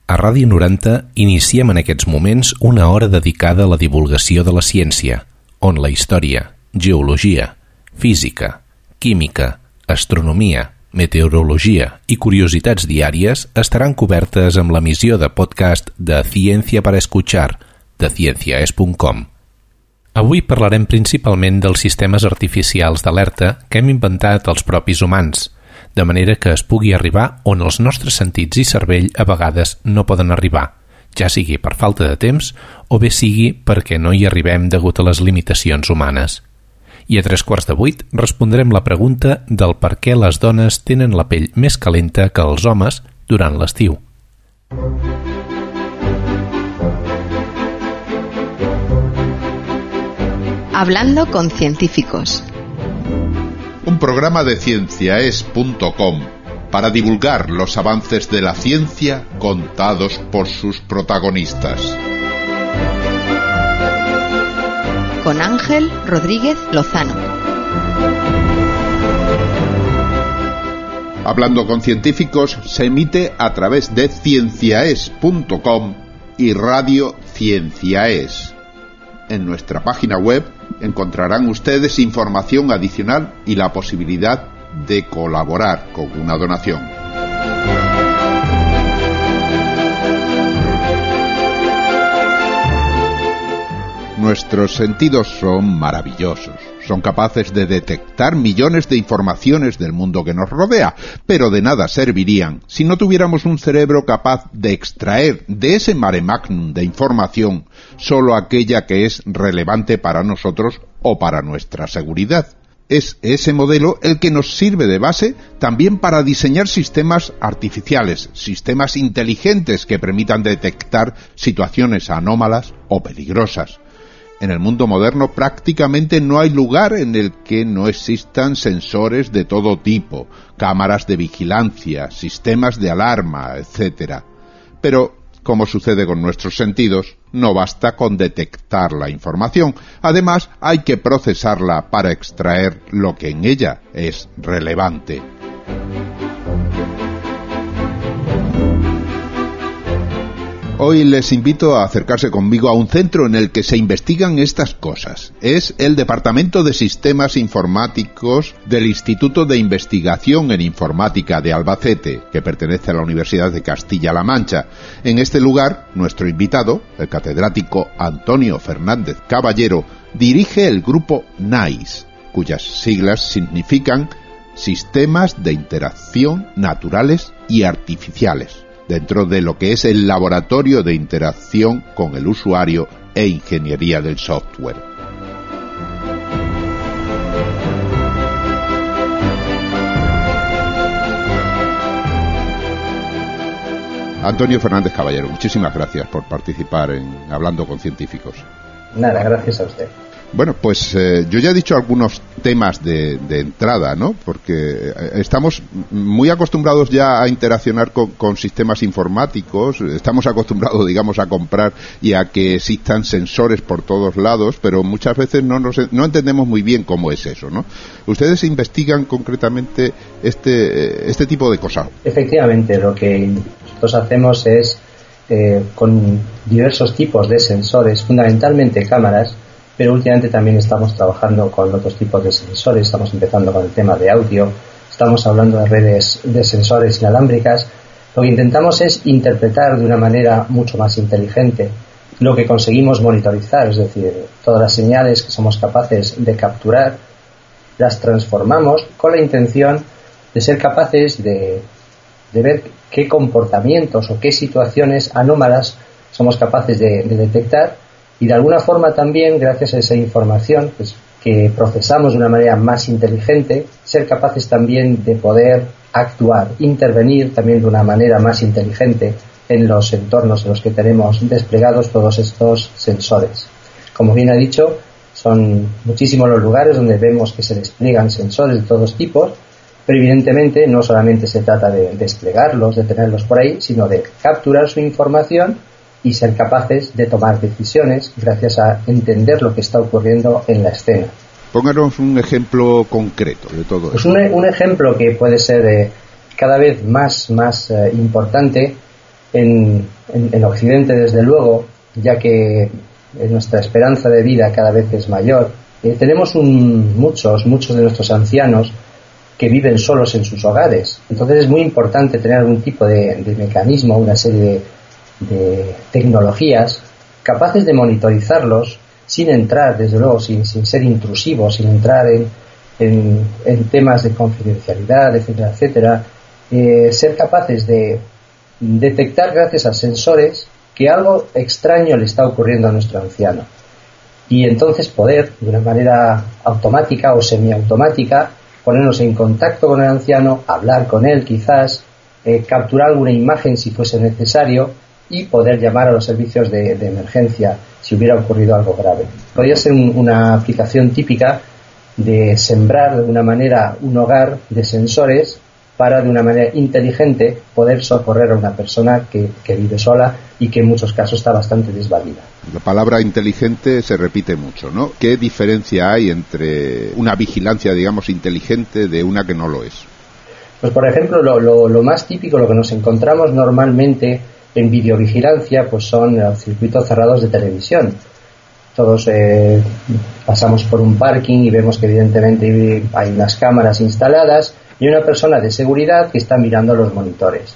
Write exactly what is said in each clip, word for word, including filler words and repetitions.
A Ràdio noranta iniciem en aquests moments una hora dedicada a la divulgació de la ciència, on la història, geologia, física, química, astronomia, meteorologia i curiositats diàries estaran cobertes amb l'emissió de podcast de Ciencia para Escuchar, de cienciaes punt com. Avui parlarem principalment dels sistemes artificials d'alerta que hem inventat els propis humans, de manera que es pugui arribar on els nostres sentits i cervell a vegades no poden arribar, ja sigui per falta de temps o bé sigui perquè no hi arribem degut a les limitacions humanes. I a tres quarts de vuit respondrem la pregunta del per què les dones tenen la pell més calenta que els homes durant l'estiu. Hablando con científicos. Un programa de cienciaes punto com para divulgar los avances de la ciencia contados por sus protagonistas. Con Ángel Rodríguez Lozano. Hablando con científicos se emite a través de cienciaes punto com y Radio Cienciaes. En nuestra página web encontrarán ustedes información adicional y la posibilidad de colaborar con una donación. Nuestros sentidos son maravillosos. Son capaces de detectar millones de informaciones del mundo que nos rodea, pero de nada servirían si no tuviéramos un cerebro capaz de extraer de ese mare magnum de información solo aquella que es relevante para nosotros o para nuestra seguridad. Es ese modelo el que nos sirve de base también para diseñar sistemas artificiales, sistemas inteligentes que permitan detectar situaciones anómalas o peligrosas. En el mundo moderno prácticamente no hay lugar en el que no existan sensores de todo tipo, cámaras de vigilancia, sistemas de alarma, etcétera. Pero, como sucede con nuestros sentidos, no basta con detectar la información. Además, hay que procesarla para extraer lo que en ella es relevante. Hoy les invito a acercarse conmigo a un centro en el que se investigan estas cosas. Es el Departamento de Sistemas Informáticos del Instituto de Investigación en Informática de Albacete, que pertenece a la Universidad de Castilla-La Mancha. En este lugar, nuestro invitado, el catedrático Antonio Fernández Caballero, dirige el grupo NICE, cuyas siglas significan Sistemas de Interacción Naturales y Artificiales, dentro de lo que es el Laboratorio de Interacción con el Usuario e Ingeniería del Software. Antonio Fernández Caballero, muchísimas gracias por participar en Hablando con Científicos. Nada, gracias a usted. Bueno, pues eh, yo ya he dicho algunos temas de, de entrada, ¿no? Porque estamos muy acostumbrados ya a interaccionar con, con sistemas informáticos, estamos acostumbrados, digamos, a comprar y a que existan sensores por todos lados, pero muchas veces no, nos, no entendemos muy bien cómo es eso, ¿no? ¿Ustedes investigan concretamente este, este tipo de cosas? Efectivamente, lo que nosotros hacemos es, eh, con diversos tipos de sensores, fundamentalmente cámaras, pero últimamente también estamos trabajando con otros tipos de sensores. Estamos empezando con el tema de audio, estamos hablando de redes de sensores inalámbricas. Lo que intentamos es interpretar de una manera mucho más inteligente lo que conseguimos monitorizar, es decir, todas las señales que somos capaces de capturar, las transformamos con la intención de ser capaces de, de ver qué comportamientos o qué situaciones anómalas somos capaces de, de detectar. Y de alguna forma también, gracias a esa información pues, que procesamos de una manera más inteligente, ser capaces también de poder actuar, intervenir también de una manera más inteligente en los entornos en los que tenemos desplegados todos estos sensores. Como bien ha dicho, son muchísimos los lugares donde vemos que se despliegan sensores de todos tipos, pero evidentemente no solamente se trata de desplegarlos, de tenerlos por ahí, sino de capturar su información y ser capaces de tomar decisiones gracias a entender lo que está ocurriendo en la escena. Pónganos un ejemplo concreto de todo pues esto. Un, un ejemplo que puede ser eh, cada vez más, más eh, importante en, en, en Occidente, desde luego, ya que nuestra esperanza de vida cada vez es mayor, eh, tenemos un, muchos, muchos de nuestros ancianos que viven solos en sus hogares. Entonces es muy importante tener algún tipo de, de mecanismo, una serie de, de tecnologías capaces de monitorizarlos sin entrar, desde luego, sin, sin ser intrusivos, sin entrar en, en, en temas de confidencialidad, etcétera, etcétera. Eh, ser capaces de detectar, gracias a sensores, que algo extraño le está ocurriendo a nuestro anciano. Y entonces poder, de una manera automática o semiautomática, ponernos en contacto con el anciano, hablar con él quizás, eh, capturar alguna imagen si fuese necesario y poder llamar a los servicios de, de emergencia si hubiera ocurrido algo grave. Podría ser un, una aplicación típica de sembrar de alguna manera un hogar de sensores para, de una manera inteligente, poder socorrer a una persona que, que vive sola y que en muchos casos está bastante desvalida. La palabra inteligente se repite mucho, ¿no? ¿Qué diferencia hay entre una vigilancia, digamos, inteligente de una que no lo es? Pues, por ejemplo, lo, lo, lo más típico, lo que nos encontramos normalmente en videovigilancia, pues son los circuitos cerrados de televisión. Todos eh, pasamos por un parking y vemos que evidentemente hay unas cámaras instaladas y una persona de seguridad que está mirando los monitores.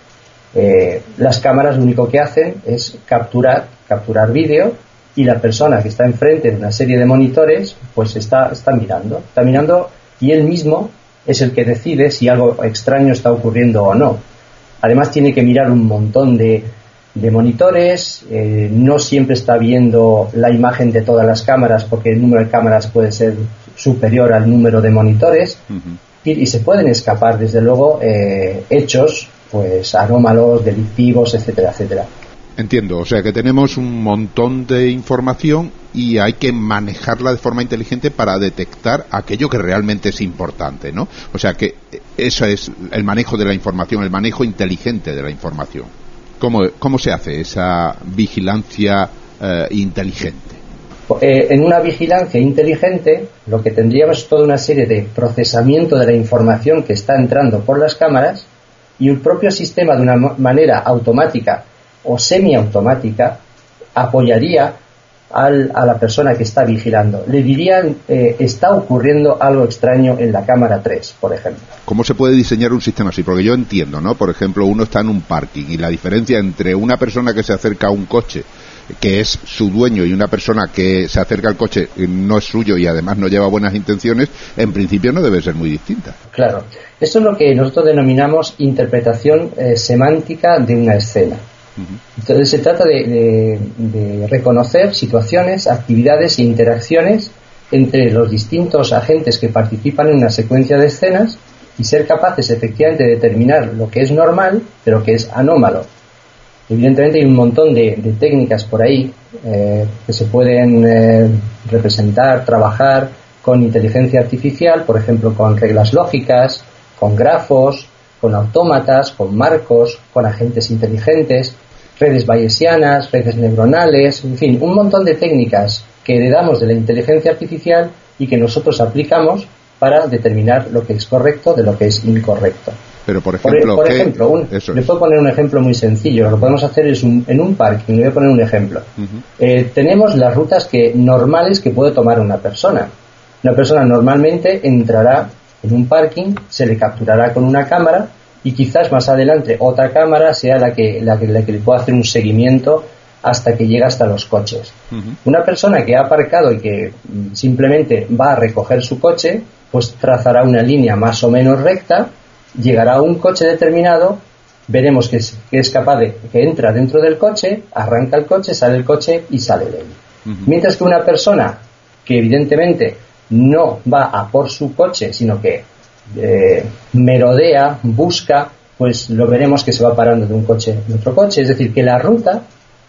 Eh, las cámaras lo único que hacen es capturar, capturar vídeo, y la persona que está enfrente de una serie de monitores pues está, está mirando, está mirando y él mismo es el que decide si algo extraño está ocurriendo o no. Además tiene que mirar un montón de, de monitores, eh, no siempre está viendo la imagen de todas las cámaras porque el número de cámaras puede ser superior al número de monitores. Uh-huh. y, y se pueden escapar desde luego eh, hechos pues anómalos, delictivos, etcétera, etcétera. Entiendo, o sea que tenemos un montón de información y hay que manejarla de forma inteligente para detectar aquello que realmente es importante, ¿no? O sea que eso es el manejo de la información, el manejo inteligente de la información. ¿Cómo, cómo se hace esa vigilancia eh, inteligente? Eh, en una vigilancia inteligente lo que tendríamos es toda una serie de procesamiento de la información que está entrando por las cámaras y el propio sistema, de una manera automática o semiautomática, apoyaría al, a la persona que está vigilando. Le dirían, eh, está ocurriendo algo extraño en la cámara tres, por ejemplo. ¿Cómo se puede diseñar un sistema así? Porque yo entiendo, ¿no? Por ejemplo, uno está en un parking y la diferencia entre una persona que se acerca a un coche que es su dueño y una persona que se acerca al coche no es suyo y además no lleva buenas intenciones, en principio no debe ser muy distinta. Claro. Esto es lo que nosotros denominamos interpretación eh, semántica de una escena. Entonces se trata de, de, de reconocer situaciones, actividades e interacciones entre los distintos agentes que participan en una secuencia de escenas y ser capaces efectivamente de determinar lo que es normal de lo que es anómalo. Evidentemente hay un montón de, de técnicas por ahí eh, que se pueden eh, representar, trabajar con inteligencia artificial, por ejemplo con reglas lógicas, con grafos, con autómatas, con marcos, con agentes inteligentes, redes bayesianas, redes neuronales, en fin, un montón de técnicas que heredamos de la inteligencia artificial y que nosotros aplicamos para determinar lo que es correcto de lo que es incorrecto. Pero por ejemplo, por, por ejemplo un, le puedo es. poner un ejemplo muy sencillo. Lo que podemos hacer es un, en un parking, le voy a poner un ejemplo. Uh-huh. Eh, tenemos las rutas que normales que puede tomar una persona. Una persona normalmente entrará en un parking, se le capturará con una cámara y quizás más adelante otra cámara sea la que, la que, la que le pueda hacer un seguimiento hasta que llega hasta los coches. Uh-huh. Una persona que ha aparcado y que simplemente va a recoger su coche, pues trazará una línea más o menos recta, llegará a un coche determinado, veremos que es, que es capaz de, que entra dentro del coche, arranca el coche, sale el coche y sale de él. Uh-huh. Mientras que una persona que evidentemente no va a por su coche, sino que eh, merodea, busca, pues lo veremos que se va parando de un coche a otro coche. Es decir, que la ruta,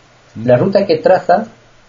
la ruta que traza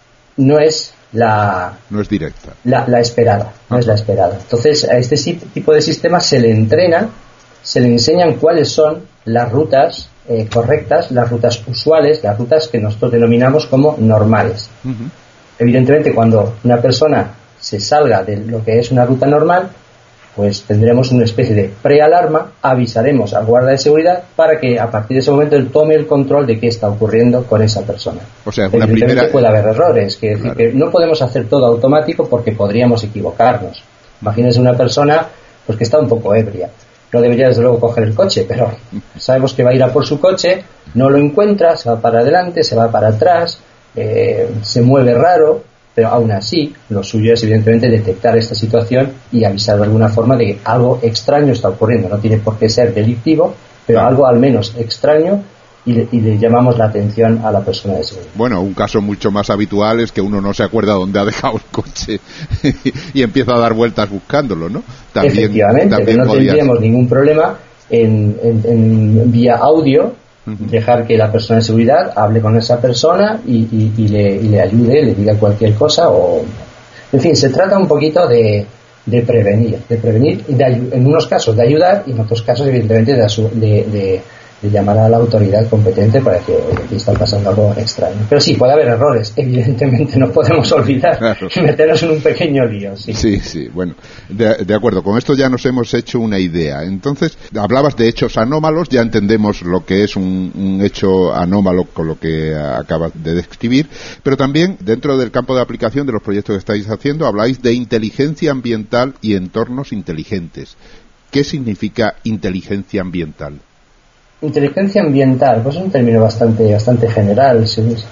no es la no es directa, la, la esperada, no ah. es la esperada. Entonces a este tipo de sistemas se le entrena, se le enseñan cuáles son las rutas eh, correctas, las rutas usuales, las rutas que nosotros denominamos como normales. Uh-huh. Evidentemente, cuando una persona se salga de lo que es una ruta normal, pues tendremos una especie de prealarma, avisaremos al guarda de seguridad para que a partir de ese momento él tome el control de qué está ocurriendo con esa persona. O sea, una primera... puede haber errores, que, claro. decir que no podemos hacer todo automático porque podríamos equivocarnos. Imagínense una persona pues que está un poco ebria. No debería desde luego coger el coche, pero sabemos que va a ir a por su coche, no lo encuentra, se va para adelante, se va para atrás, eh, se mueve raro, pero aún así lo suyo es evidentemente detectar esta situación y avisar de alguna forma de que algo extraño está ocurriendo. No tiene por qué ser delictivo, pero algo al menos extraño, y le, y le llamamos la atención a la persona de seguridad. Bueno, un caso mucho más habitual es que uno no se acuerda dónde ha dejado el coche y empieza a dar vueltas buscándolo, ¿no? También, Efectivamente, también que no tendríamos ser. ningún problema en, en, en vía audio, uh-huh. dejar que la persona de seguridad hable con esa persona y, y, y, le, y le ayude, le diga cualquier cosa, o en fin, se trata un poquito de, de prevenir, de prevenir y de, en unos casos de ayudar y en otros casos evidentemente de, de, de de llamar a la autoridad competente para que aquí está pasando algo extraño. Pero sí, puede haber errores, evidentemente no podemos olvidar, claro. meternos en un pequeño lío. Sí, sí, sí. Bueno, de, de acuerdo, con esto ya nos hemos hecho una idea. Entonces, hablabas de hechos anómalos, ya entendemos lo que es un, un hecho anómalo con lo que acabas de describir, pero también dentro del campo de aplicación de los proyectos que estáis haciendo, habláis de inteligencia ambiental y entornos inteligentes. ¿Qué significa inteligencia ambiental? Inteligencia ambiental, pues es un término bastante bastante general,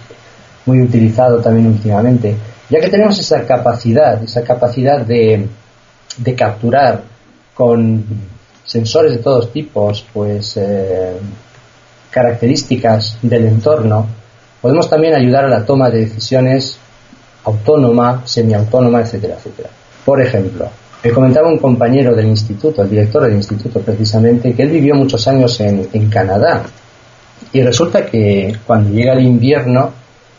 muy utilizado también últimamente, ya que tenemos esa capacidad, esa capacidad de, de capturar con sensores de todos tipos, pues eh, características del entorno, podemos también ayudar a la toma de decisiones autónoma, semiautónoma, etcétera, etcétera. Por ejemplo, me comentaba un compañero del instituto, el director del instituto precisamente, que él vivió muchos años en, en Canadá, y resulta que cuando llega el invierno,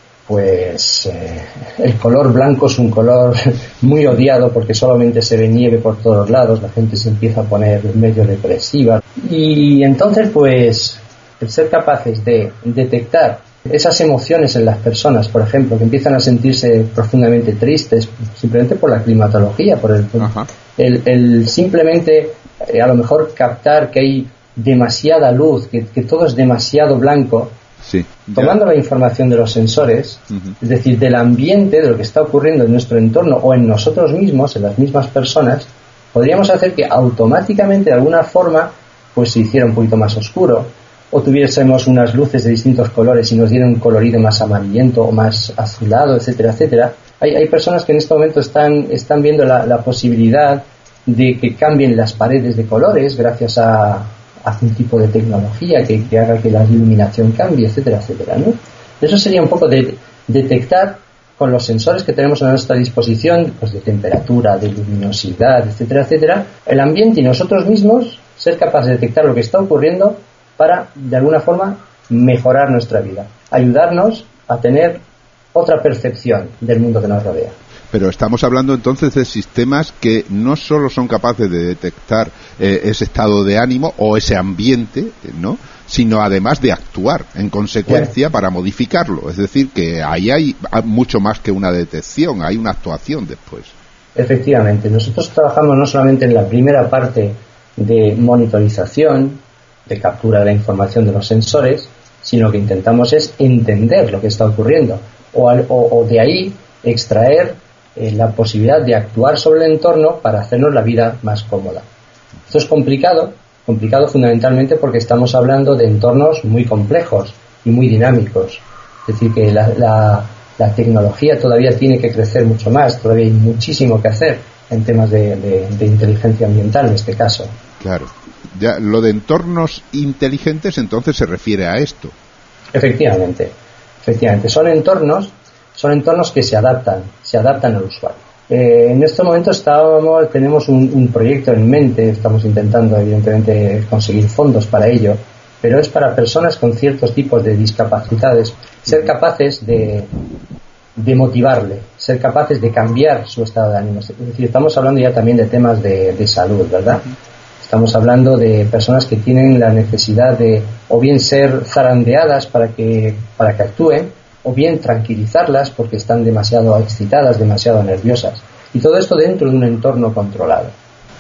pues eh, el color blanco es un color muy odiado porque solamente se ve nieve por todos lados, la gente se empieza a poner medio depresiva, y entonces pues el ser capaces de detectar esas emociones en las personas, por ejemplo, que empiezan a sentirse profundamente tristes simplemente por la climatología, por el, el, el simplemente eh, a lo mejor captar que hay demasiada luz, que, que todo es demasiado blanco, sí, tomando la información de los sensores, uh-huh. es decir, del ambiente, de lo que está ocurriendo en nuestro entorno o en nosotros mismos, en las mismas personas, podríamos hacer que automáticamente de alguna forma pues se hiciera un poquito más oscuro, o tuviésemos unas luces de distintos colores y nos dieran un colorido más amarillento o más azulado, etcétera, etcétera. Hay, hay personas que en este momento están, están viendo la, la posibilidad de que cambien las paredes de colores gracias a, a un tipo de tecnología que, que haga que la iluminación cambie, etcétera, etcétera, ¿no? Eso sería un poco de detectar con los sensores que tenemos a nuestra disposición, pues de temperatura, de luminosidad, etcétera, etcétera, el ambiente y nosotros mismos ser capaces de detectar lo que está ocurriendo para, de alguna forma, mejorar nuestra vida, ayudarnos a tener otra percepción del mundo que nos rodea. Pero estamos hablando entonces de sistemas que no solo son capaces de detectar eh, ese estado de ánimo o ese ambiente, ¿no?, sino además de actuar en consecuencia yeah. para modificarlo. Es decir, que ahí hay mucho más que una detección, hay una actuación después. Efectivamente, nosotros trabajamos no solamente en la primera parte de monitorización, de captura de la información de los sensores, sino que intentamos es entender lo que está ocurriendo o, al, o, o de ahí extraer eh, la posibilidad de actuar sobre el entorno para hacernos la vida más cómoda. Esto es complicado, complicado fundamentalmente porque estamos hablando de entornos muy complejos y muy dinámicos, es decir que la, la, la tecnología todavía tiene que crecer mucho más, todavía hay muchísimo que hacer en temas de, de, de inteligencia ambiental en este caso. Claro. Ya, lo de entornos inteligentes entonces se refiere a esto. Efectivamente, efectivamente. Son entornos, son entornos que se adaptan, se adaptan al usuario. Eh, en este momento estábamos, tenemos un, un proyecto en mente, estamos intentando evidentemente conseguir fondos para ello, pero es para personas con ciertos tipos de discapacidades, ser capaces de, de motivarle, ser capaces de cambiar su estado de ánimo. Es decir, estamos hablando ya también de temas de, de salud, ¿verdad? Estamos hablando de personas que tienen la necesidad de o bien ser zarandeadas para que, para que actúen, o bien tranquilizarlas porque están demasiado excitadas, demasiado nerviosas. Y todo esto dentro de un entorno controlado.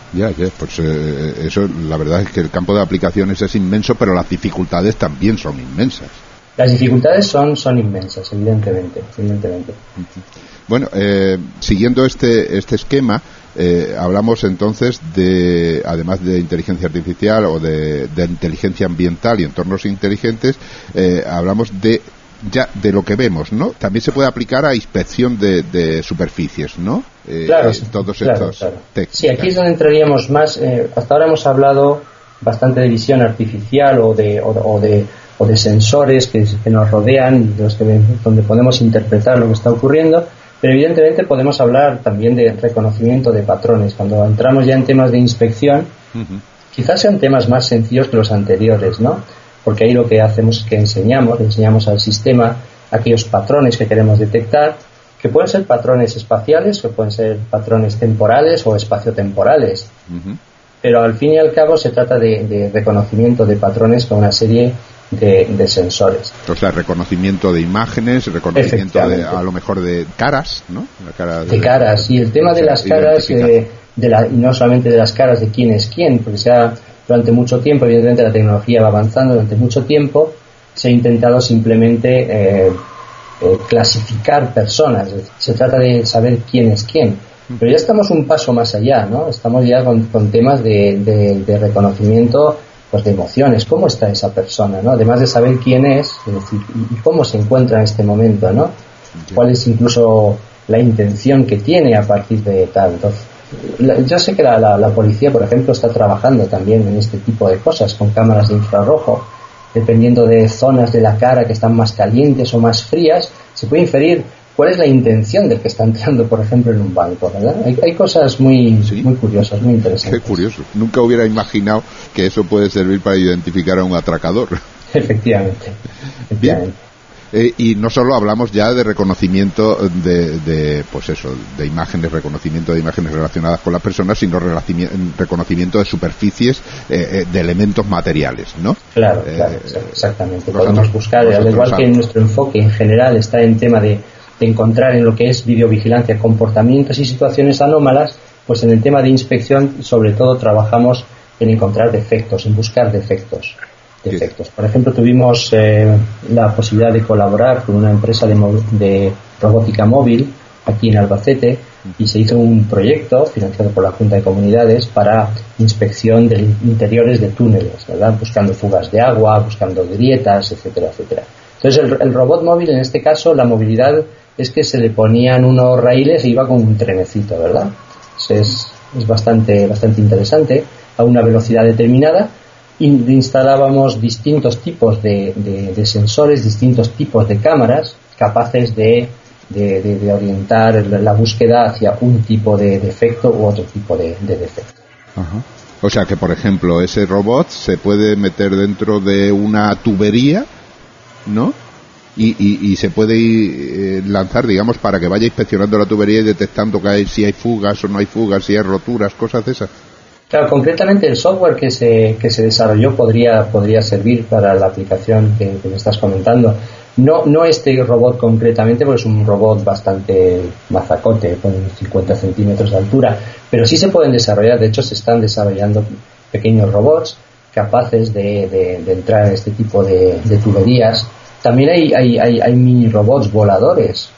Ya, ya, pues eh, eso, la verdad es que el campo de aplicaciones es inmenso, pero las dificultades también son inmensas. Las dificultades son, son inmensas, evidentemente, evidentemente. Bueno, eh, siguiendo este, este esquema, eh, hablamos entonces de, además de inteligencia artificial o de, de inteligencia ambiental y entornos inteligentes, eh, hablamos de ya de lo que vemos, ¿no? También se puede aplicar a inspección de, de superficies, ¿no? Eh, claro, todos claro, estos claro. técnicas. Sí, aquí es donde entraríamos más. Eh, hasta ahora hemos hablado bastante de visión artificial o de o, o de o de sensores que, que nos rodean, de los que, donde podemos interpretar lo que está ocurriendo, pero evidentemente podemos hablar también de reconocimiento de patrones. Cuando entramos ya en temas de inspección, uh-huh. quizás sean temas más sencillos que los anteriores, ¿no? Porque ahí lo que hacemos es que enseñamos, enseñamos al sistema aquellos patrones que queremos detectar, que pueden ser patrones espaciales, que pueden ser patrones temporales o espaciotemporales. Uh-huh. Pero al fin y al cabo se trata de, de reconocimiento de patrones con una serie de, de sensores. O sea, reconocimiento de imágenes, reconocimiento de, a lo mejor de caras, ¿no? La cara de, de caras, y el tema de las caras, eh, de la, y no solamente de las caras de quién es quién, porque sea durante mucho tiempo, evidentemente la tecnología va avanzando, durante mucho tiempo se ha intentado simplemente eh, eh, clasificar personas, se trata de saber quién es quién, pero ya estamos un paso más allá, ¿no? Estamos ya con, con temas de, de, de reconocimiento, pues de emociones, cómo está esa persona, ¿no? Además de saber quién es, es decir, y cómo se encuentra en este momento, ¿no? Cuál es incluso la intención que tiene a partir de tal. Entonces, la, yo sé que la, la, la policía, por ejemplo, está trabajando también en este tipo de cosas con cámaras de infrarrojo, dependiendo de zonas de la cara que están más calientes o más frías, se puede inferir cuál es la intención del que está entrando, por ejemplo, en un banco, ¿verdad? Hay, hay cosas muy, sí. muy curiosas, muy interesantes. Qué curioso. Nunca hubiera imaginado que eso puede servir para identificar a un atracador. Efectivamente. Efectivamente. Bien. Eh, y no solo hablamos ya de reconocimiento de, de, pues eso, de imágenes, reconocimiento de imágenes relacionadas con las personas, sino reconocimiento de superficies, eh, de elementos materiales, ¿no? Claro, eh, claro, exactamente. Podemos buscar, al igual que nuestro enfoque en general está en tema de, de encontrar en lo que es videovigilancia comportamientos y situaciones anómalas, pues en el tema de inspección sobre todo trabajamos en encontrar defectos, en buscar defectos. defectos. Por ejemplo, tuvimos eh, la posibilidad de colaborar con una empresa de, de robótica móvil aquí en Albacete y se hizo un proyecto financiado por la Junta de Comunidades para inspección de interiores de túneles, ¿verdad? Buscando fugas de agua, buscando grietas, etcétera, etcétera. Entonces el, el robot móvil, en este caso, la movilidad es que se le ponían unos raíles e iba con un trenecito, ¿verdad? Es, es bastante, bastante interesante, a una velocidad determinada. Instalábamos distintos tipos de, de, de sensores, distintos tipos de cámaras capaces de, de, de, de orientar la búsqueda hacia un tipo de defecto u otro tipo de, de defecto. Ajá. O sea que, por ejemplo, ese robot se puede meter dentro de una tubería, ¿no? Y, y, y se puede eh, lanzar, digamos, para que vaya inspeccionando la tubería y detectando que hay, si hay fugas o no hay fugas, si hay roturas, cosas de esas. Claro, concretamente el software que se que se desarrolló podría podría servir para la aplicación que, que me estás comentando. No no este robot concretamente, porque es un robot bastante mazacote, con cincuenta centímetros de altura, pero sí se pueden desarrollar, de hecho se están desarrollando pequeños robots capaces de, de, de entrar en este tipo de, de tuberías. También hay, hay, hay, hay mini robots voladores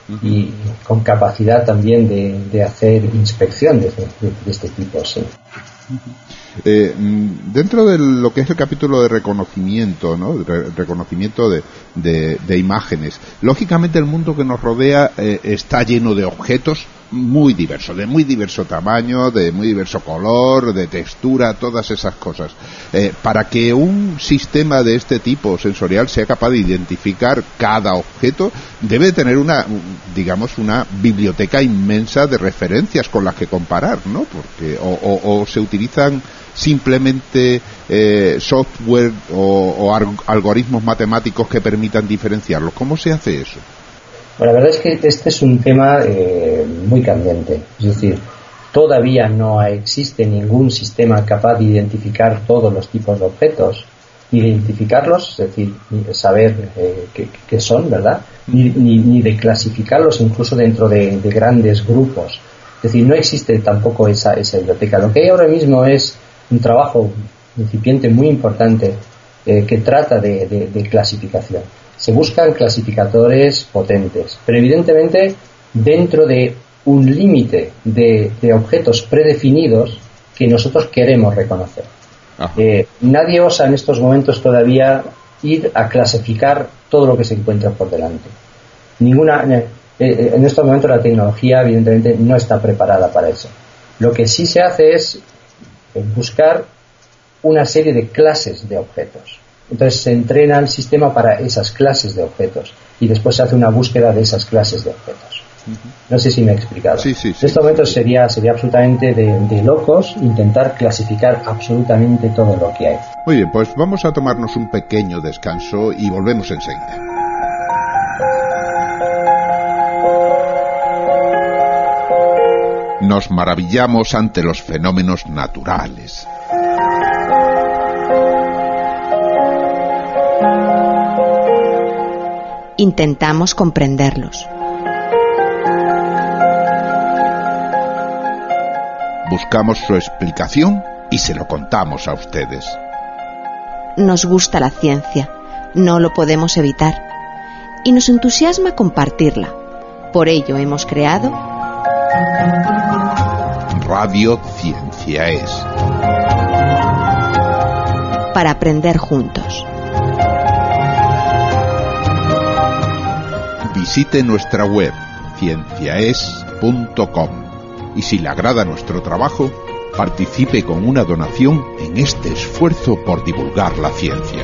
y con capacidad también de, de hacer inspección de, de, de este tipo, sí. Eh, dentro de lo que es el capítulo de reconocimiento, ¿no? Re- reconocimiento de, de, de imágenes, lógicamente el mundo que nos rodea eh, está lleno de objetos muy diversos, de muy diverso tamaño, de muy diverso color, de textura, todas esas cosas. Eh, para que un sistema de este tipo sensorial sea capaz de identificar cada objeto, debe tener una, digamos, una biblioteca inmensa de referencias con las que comparar, ¿no? Porque o, o, o se utilizan simplemente eh, software o, o ar- algoritmos matemáticos que permitan diferenciarlos. ¿Cómo se hace eso? Bueno, la verdad es que este es un tema eh, muy cambiante. Es decir, todavía no existe ningún sistema capaz de identificar todos los tipos de objetos, ni de identificarlos, es decir, saber eh, qué, qué son, ¿verdad? Ni, ni, ni de clasificarlos incluso dentro de, de grandes grupos. Es decir, no existe tampoco esa, esa biblioteca. Lo que hay ahora mismo es un trabajo incipiente muy importante eh, que trata de, de, de clasificación. Se buscan clasificadores potentes, pero evidentemente dentro de un límite de, de objetos predefinidos que nosotros queremos reconocer. Eh, nadie osa en estos momentos todavía ir a clasificar todo lo que se encuentra por delante. Ninguna, eh, eh, en estos momentos la tecnología evidentemente no está preparada para eso. Lo que sí se hace es buscar una serie de clases de objetos. Entonces se entrena el sistema para esas clases de objetos y después se hace una búsqueda de esas clases de objetos. No sé si me he explicado. Sí, sí, sí, en estos momentos sí. sería sería absolutamente de, de locos intentar clasificar absolutamente todo lo que hay. Muy bien, pues vamos a tomarnos un pequeño descanso y volvemos enseguida. Nos maravillamos ante los fenómenos naturales. Intentamos comprenderlos. Buscamos su explicación y se lo contamos a ustedes. Nos gusta la ciencia, no lo podemos evitar. Y nos entusiasma compartirla. Por ello hemos creado Radio Ciencia Es. Para aprender juntos. Visite nuestra web cienciaes punto com y si le agrada nuestro trabajo, participe con una donación en este esfuerzo por divulgar la ciencia.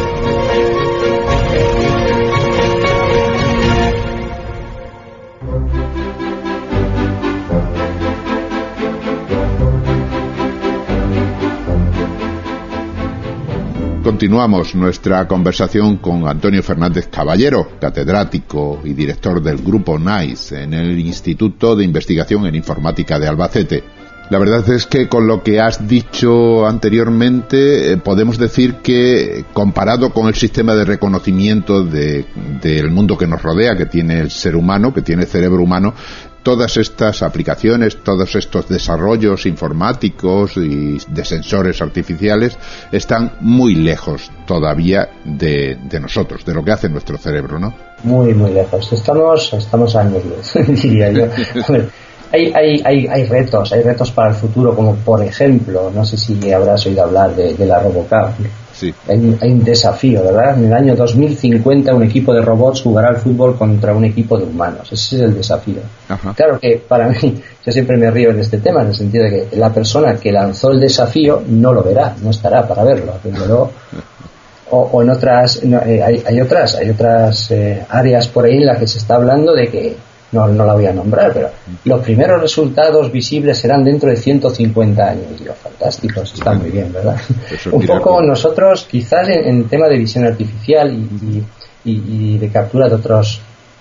Continuamos nuestra conversación con Antonio Fernández Caballero, catedrático y director del Grupo NICE en el Instituto de Investigación en Informática de Albacete. La verdad es que con lo que has dicho anteriormente eh, podemos decir que comparado con el sistema de reconocimiento de, del mundo que nos rodea, que tiene el ser humano, que tiene el cerebro humano, todas estas aplicaciones, todos estos desarrollos informáticos y de sensores artificiales están muy lejos todavía de, de nosotros, de lo que hace nuestro cerebro, ¿no? Muy, muy lejos. Estamos, estamos a años luz, diría yo. Hay, hay, hay, hay retos, hay retos para el futuro, como por ejemplo, no sé si habrás oído hablar de, de la RoboCup. Sí. Hay, hay un desafío, ¿verdad? En el año dos mil cincuenta un equipo de robots jugará al fútbol contra un equipo de humanos. Ese es el desafío. Ajá. Claro que para mí, yo siempre me río en este tema, en el sentido de que la persona que lanzó el desafío no lo verá, no estará para verlo. Primero, o, o en otras, no, eh, hay, hay otras, hay otras eh, áreas por ahí en las que se está hablando de que No, no la voy a nombrar, pero los primeros resultados visibles serán dentro de ciento cincuenta años. Y digo, fantásticos, está muy bien, ¿verdad? Un poco nosotros, quizás en, en tema de visión artificial y, y, y de captura de otros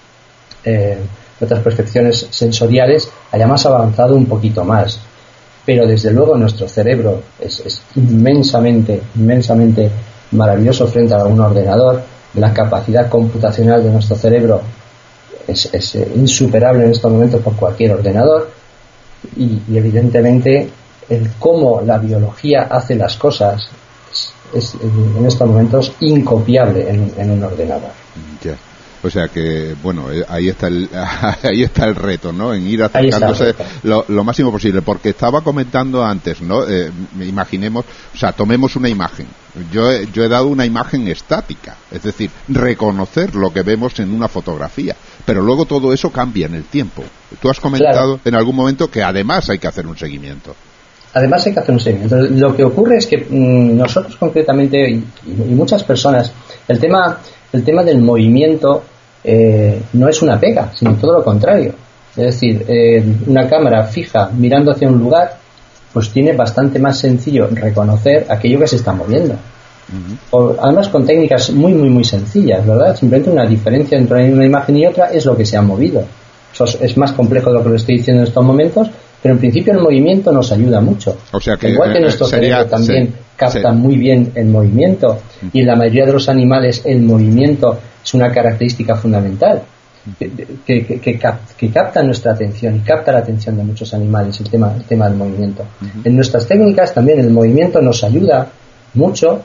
eh, de otras percepciones sensoriales, hayamos avanzado un poquito más. Pero desde luego nuestro cerebro es, es inmensamente, inmensamente maravilloso frente a un ordenador. La capacidad computacional de nuestro cerebro Es, es insuperable en estos momentos por cualquier ordenador y, y evidentemente el cómo la biología hace las cosas es, es en estos momentos incopiable en, en un ordenador. Yeah. O sea que, bueno, ahí está el ahí está el reto, ¿no? En ir acercándose lo, lo máximo posible, porque estaba comentando antes, ¿no? Eh, imaginemos, o sea, tomemos una imagen. Yo he, yo he dado una imagen estática, es decir, reconocer lo que vemos en una fotografía, pero luego todo eso cambia en el tiempo. Tú has comentado claro. en algún momento que además hay que hacer un seguimiento. Además hay que hacer un seguimiento. Lo que ocurre es que mmm, nosotros concretamente y, y muchas personas, el tema el tema del movimiento eh, no es una pega, sino todo lo contrario. Es decir, eh, una cámara fija mirando hacia un lugar, pues tiene bastante más sencillo reconocer aquello que se está moviendo. Uh-huh. O, además con técnicas muy muy muy sencillas, ¿verdad? Simplemente una diferencia entre una imagen y otra es lo que se ha movido. Eso es, es más complejo de lo que lo estoy diciendo en estos momentos, pero en principio el movimiento nos ayuda mucho. O sea que, igual que nuestro sería, cerebro también se, capta se... muy bien el movimiento, uh-huh. y en la mayoría de los animales el movimiento es una característica fundamental. que, que, que, que, cap, que capta nuestra atención y capta la atención de muchos animales, el tema, el tema del movimiento. Uh-huh. En nuestras técnicas también el movimiento nos ayuda mucho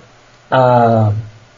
a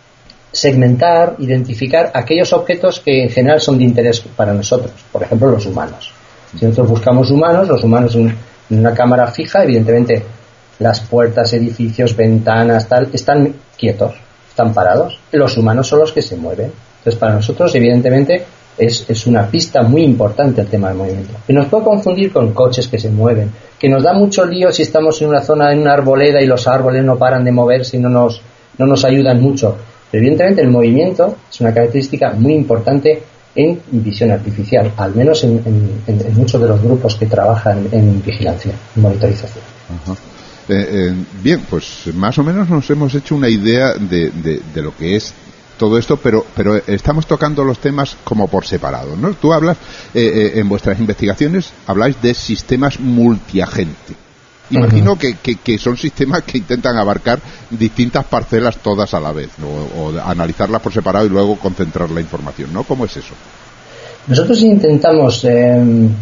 segmentar, identificar aquellos objetos que en general son de interés para nosotros, por ejemplo los humanos. Si nosotros buscamos humanos, los humanos en una cámara fija, evidentemente las puertas, edificios, ventanas, tal, están quietos, están parados. Los humanos son los que se mueven. Entonces para nosotros evidentemente es, es una pista muy importante el tema del movimiento. Que nos puede confundir con coches que se mueven, que nos da mucho lío si estamos en una zona, en una arboleda y los árboles no paran de moverse y no nos, no nos ayudan mucho. Pero evidentemente el movimiento es una característica muy importante en visión artificial, al menos en, en, en muchos de los grupos que trabajan en vigilancia, en monitorización. Ajá. Eh, eh, bien, pues más o menos nos hemos hecho una idea de, de, de lo que es todo esto, pero pero estamos tocando los temas como por separado, ¿no? Tú hablas, eh, eh, en vuestras investigaciones, habláis de sistemas multiagente. Imagino uh-huh. que, que, que son sistemas que intentan abarcar distintas parcelas todas a la vez, ¿no? O analizarlas por separado y luego concentrar la información, ¿no? ¿Cómo es eso? Nosotros intentamos eh,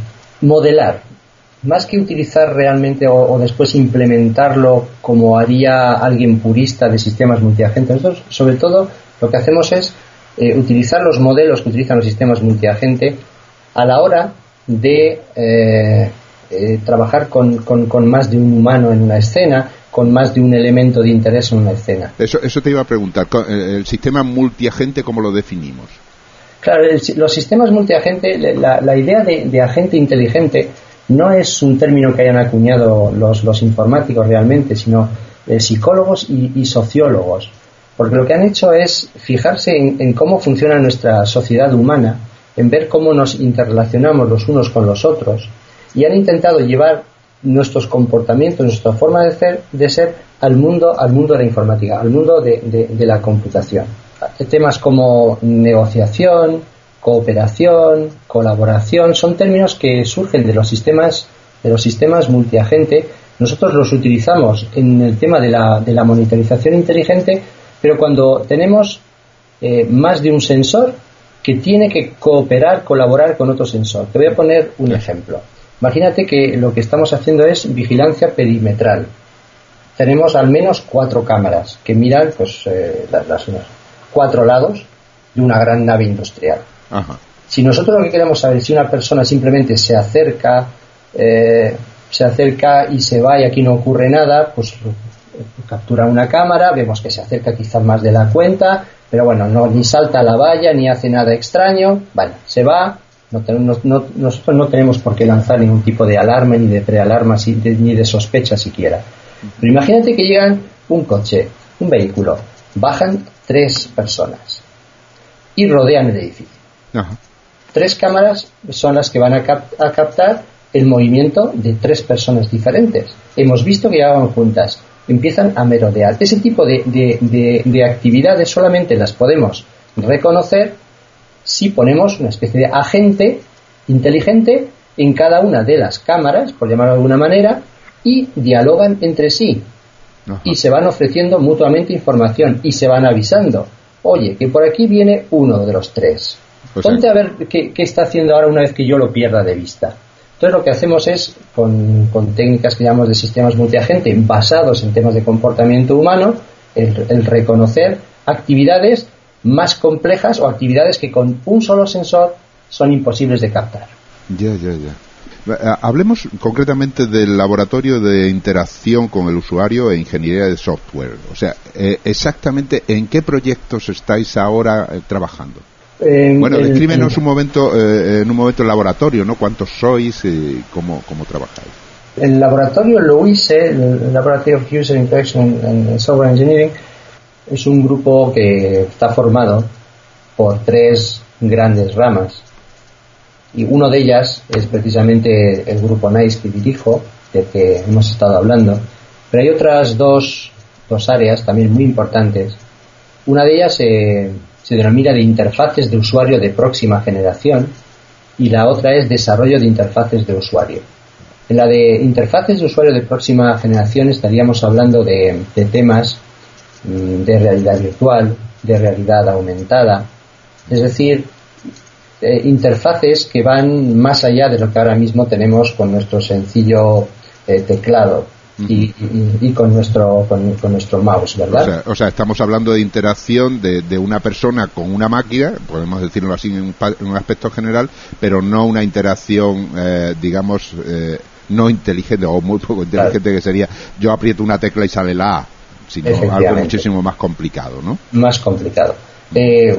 modelar, más que utilizar realmente o, o después implementarlo como haría alguien purista de sistemas multiagentes. Nosotros, sobre todo, lo que hacemos es eh, utilizar los modelos que utilizan los sistemas multiagente a la hora de eh, eh, trabajar con, con, con más de un humano en una escena, con más de un elemento de interés en una escena. Eso, eso te iba a preguntar. ¿El sistema multiagente cómo lo definimos? Claro, el, los sistemas multiagente, la, la idea de, de agente inteligente no es un término que hayan acuñado los, los informáticos realmente, sino eh, psicólogos y, y sociólogos. Porque lo que han hecho es fijarse en, en cómo funciona nuestra sociedad humana, en ver cómo nos interrelacionamos los unos con los otros, y han intentado llevar nuestros comportamientos, nuestra forma de ser, de ser al mundo, al mundo de la informática, al mundo de, de, de la computación. Temas como negociación, cooperación, colaboración, son términos que surgen de los sistemas, de los sistemas multiagente. Nosotros los utilizamos en el tema de la, de la monitorización inteligente, pero cuando tenemos eh, más de un sensor que tiene que cooperar, colaborar con otro sensor. Te voy a poner un ejemplo. Imagínate que lo que estamos haciendo es vigilancia perimetral. Tenemos al menos cuatro cámaras que miran pues eh, las, las cuatro lados de una gran nave industrial. Ajá. Si nosotros lo que queremos saber es si una persona simplemente se acerca, eh, se acerca y se va y aquí no ocurre nada, pues captura una cámara, vemos que se acerca quizás más de la cuenta, pero bueno, no ni salta a la valla ni hace nada extraño, vale, se va. No, no, no, nosotros no tenemos por qué lanzar ningún tipo de alarma ni de prealarma ni de sospecha siquiera. Pero imagínate que llegan un coche, un vehículo, bajan tres personas y rodean el edificio. Ajá. Tres cámaras son las que van a, cap- a captar el movimiento de tres personas diferentes. Hemos visto que llegaban juntas, empiezan a merodear. Ese tipo de, de, de, de actividades solamente las podemos reconocer si ponemos una especie de agente inteligente en cada una de las cámaras, por llamarlo de alguna manera, y dialogan entre sí. Ajá. Y se van ofreciendo mutuamente información y se van avisando. Oye, que por aquí viene uno de los tres. Pues ponte a ver qué, qué está haciendo ahora una vez que yo lo pierda de vista. Entonces lo que hacemos es, con, con técnicas que llamamos de sistemas multiagente, basados en temas de comportamiento humano, el, el reconocer actividades más complejas o actividades que con un solo sensor son imposibles de captar. Ya, ya, ya. Hablemos concretamente del laboratorio de interacción con el usuario e ingeniería de software. O sea, eh, exactamente en qué proyectos estáis ahora eh, trabajando. Eh, bueno, el, descríbenos el, un momento, eh, en un momento el laboratorio, ¿no? ¿Cuántos sois y cómo, cómo trabajáis? El laboratorio lo hice, el Laboratory of User Interaction and Software Engineering, es un grupo que está formado por tres grandes ramas y una de ellas es precisamente el grupo NICE que dirijo, del que hemos estado hablando, pero hay otras dos, dos áreas también muy importantes. Una de ellas eh, se denomina de interfaces de usuario de próxima generación y la otra es desarrollo de interfaces de usuario. En la de interfaces de usuario de próxima generación estaríamos hablando de, de temas de realidad virtual, de realidad aumentada, es decir, eh, interfaces que van más allá de lo que ahora mismo tenemos con nuestro sencillo eh, teclado y, y, y con nuestro con, con nuestro mouse, ¿verdad? O sea, o sea, estamos hablando de interacción de, de una persona con una máquina, podemos decirlo así en un, en un aspecto general, pero no una interacción, eh, digamos, eh, no inteligente o muy poco inteligente, claro, que sería yo aprieto una tecla y sale la A, sino algo muchísimo más complicado, ¿no? Más complicado. Eh,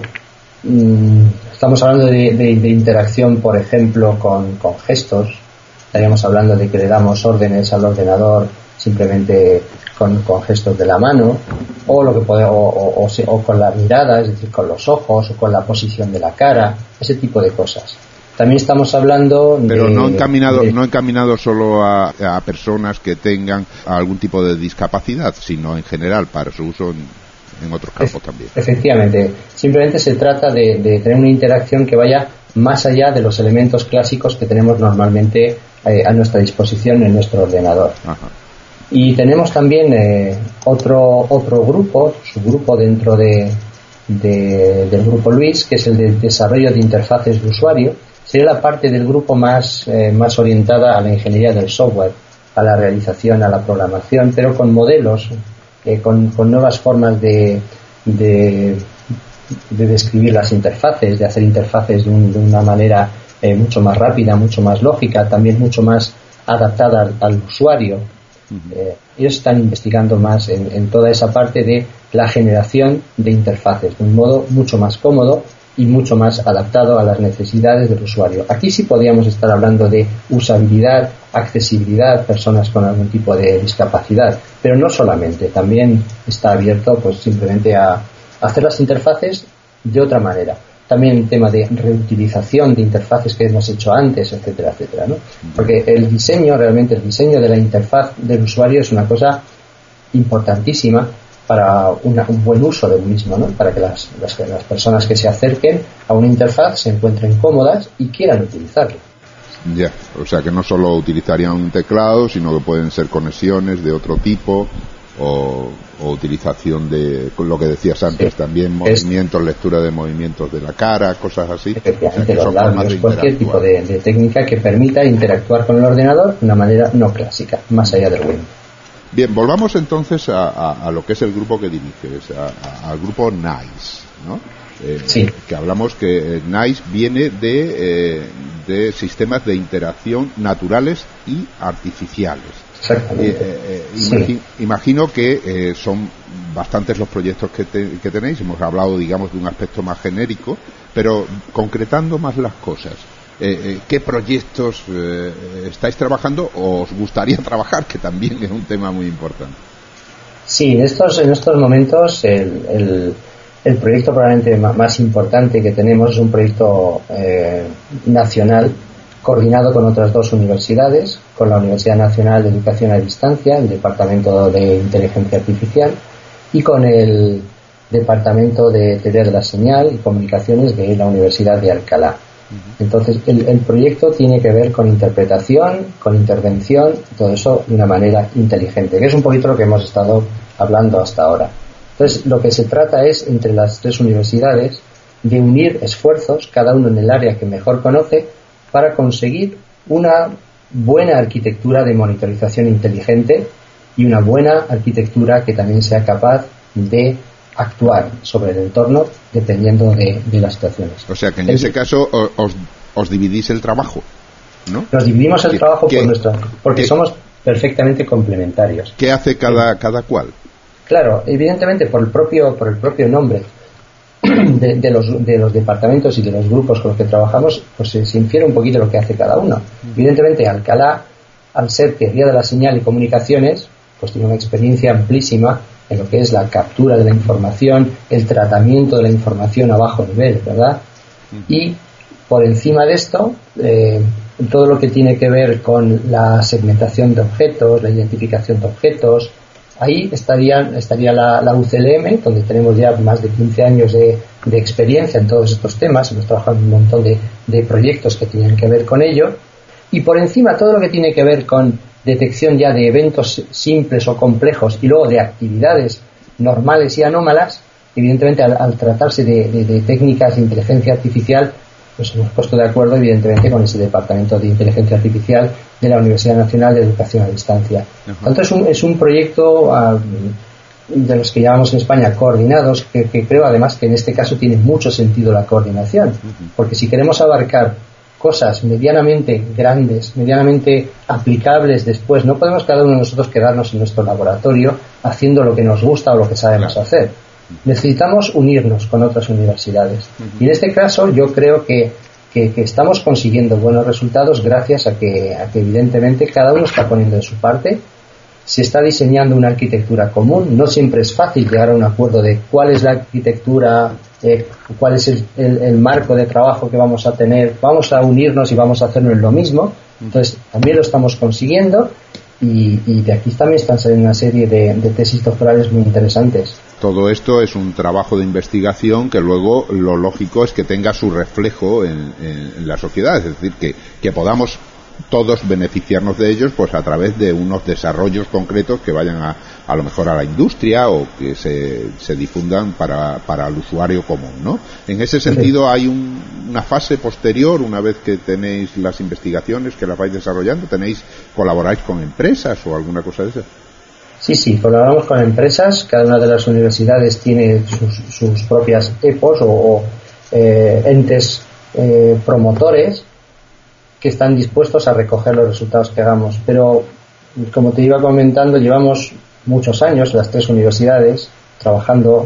mm, estamos hablando de, de, de interacción, por ejemplo, con, con gestos. Estaríamos hablando de que le damos órdenes al ordenador simplemente con, con gestos de la mano, o lo que puede, o, o, o, o con la mirada, es decir, con los ojos, o con la posición de la cara, ese tipo de cosas. También estamos hablando de... Pero no encaminado, de, no encaminado solo a, a personas que tengan algún tipo de discapacidad, sino en general para su uso en, en otros campos e- también. Efectivamente. Simplemente se trata de, de tener una interacción que vaya más allá de los elementos clásicos que tenemos normalmente eh, a nuestra disposición en nuestro ordenador. Ajá. Y tenemos también eh, otro otro grupo, subgrupo dentro de, de, del grupo Luis, que es el de desarrollo de interfaces de usuario. Sería la parte del grupo más, eh, más orientada a la ingeniería del software, a la realización, a la programación, pero con modelos, eh, con, con nuevas formas de, de, de describir las interfaces, de hacer interfaces de, un, de una manera eh, mucho más rápida, mucho más lógica, también mucho más adaptada al, al usuario. Eh, ellos están investigando más en, en toda esa parte de la generación de interfaces de un modo mucho más cómodo y mucho más adaptado a las necesidades del usuario. Aquí sí podríamos estar hablando de usabilidad, accesibilidad, personas con algún tipo de discapacidad, pero no solamente, también está abierto pues simplemente a hacer las interfaces de otra manera. También el tema de reutilización de interfaces que hemos hecho antes, etcétera, etcétera, ¿no? Porque el diseño, realmente el diseño de la interfaz del usuario es una cosa importantísima para una, un buen uso del mismo, ¿no? Para que las, las, las personas que se acerquen a una interfaz se encuentren cómodas y quieran utilizarla. Ya, o sea que no solo utilizarían un teclado, sino que pueden ser conexiones de otro tipo o, o utilización de lo que decías antes, sí, también movimientos, es, lectura de movimientos de la cara, cosas así. Efectivamente, o sea, los labios, cualquier tipo de, de técnica que permita interactuar con el ordenador de una manera no clásica, más allá del Windows. Bien, volvamos entonces a, a, a lo que es el grupo que diriges, a, a, al grupo NICE, ¿no? Eh, sí. Que hablamos que NICE viene de, eh, de sistemas de interacción naturales y artificiales. Exactamente. Eh, eh, imagi- sí. Imagino que eh, son bastantes los proyectos que, te, que tenéis. Hemos hablado, digamos, de un aspecto más genérico, pero concretando más las cosas. Eh, eh, ¿Qué proyectos eh, estáis trabajando o os gustaría trabajar? Que también es un tema muy importante. Sí, en estos, en estos momentos el, el, el proyecto probablemente más importante que tenemos es un proyecto eh, nacional coordinado con otras dos universidades, con la Universidad Nacional de Educación a Distancia, el Departamento de Inteligencia Artificial, y con el Departamento de Teoría de la Señal y Comunicaciones de la Universidad de Alcalá. Entonces, el, el proyecto tiene que ver con interpretación, con intervención, todo eso de una manera inteligente, que es un poquito lo que hemos estado hablando hasta ahora. Entonces, lo que se trata es, entre las tres universidades, de unir esfuerzos, cada uno en el área que mejor conoce, para conseguir una buena arquitectura de monitorización inteligente y una buena arquitectura que también sea capaz de actuar sobre el entorno dependiendo de, de las situaciones. O sea que en el, ese caso os, os dividís el trabajo, ¿no? Nos dividimos el ¿Qué, trabajo qué, por nuestra, porque qué, somos perfectamente complementarios. ¿Qué hace cada, cada cual? Claro, evidentemente por el propio, por el propio nombre de, de, los, de los departamentos y de los grupos con los que trabajamos, pues se, se infiere un poquito lo que hace cada uno. Evidentemente Alcalá, al ser teoría de la señal y comunicaciones, pues tiene una experiencia amplísima en lo que es la captura de la información, el tratamiento de la información a bajo nivel, ¿verdad? Y por encima de esto, eh, todo lo que tiene que ver con la segmentación de objetos, la identificación de objetos, ahí estaría, estaría la, la U C L M, donde tenemos ya más de quince años de, de experiencia en todos estos temas, hemos trabajado en un montón de, de proyectos que tienen que ver con ello, y por encima todo lo que tiene que ver con detección ya de eventos simples o complejos y luego de actividades normales y anómalas, evidentemente al, al tratarse de, de, de técnicas de inteligencia artificial, pues hemos puesto de acuerdo evidentemente con ese departamento de inteligencia artificial de la Universidad Nacional de Educación a Distancia. Uh-huh. Tanto es un, es un proyecto uh, de los que llamamos en España coordinados, que, que creo además que en este caso tiene mucho sentido la coordinación, uh-huh. porque si queremos abarcar cosas medianamente grandes, medianamente aplicables después, no podemos cada uno de nosotros quedarnos en nuestro laboratorio haciendo lo que nos gusta o lo que sabemos claro. hacer. Necesitamos unirnos con otras universidades. Uh-huh. Y en este caso yo creo que, que, que estamos consiguiendo buenos resultados gracias a que, a que evidentemente cada uno está poniendo de su parte. Se está diseñando una arquitectura común. No siempre es fácil llegar a un acuerdo de cuál es la arquitectura, eh, cuál es el, el, el marco de trabajo que vamos a tener. Vamos a unirnos y vamos a hacernos lo mismo. Entonces también lo estamos consiguiendo y, y de aquí también están saliendo una serie de, de tesis doctorales muy interesantes. Todo esto es un trabajo de investigación que luego lo lógico es que tenga su reflejo en, en, en la sociedad, es decir, que, que podamos todos beneficiarnos de ellos pues a través de unos desarrollos concretos que vayan a, a lo mejor a la industria o que se, se difundan para, para el usuario común, ¿no? En ese sentido hay un, una fase posterior, una vez que tenéis las investigaciones que las vais desarrollando, tenéis colaboráis con empresas o alguna cosa de esa. Sí, sí, colaboramos con empresas. Cada una de las universidades tiene sus, sus propias E P Os o, o eh, entes eh, promotores que están dispuestos a recoger los resultados que hagamos. Pero, como te iba comentando, llevamos muchos años, las tres universidades, trabajando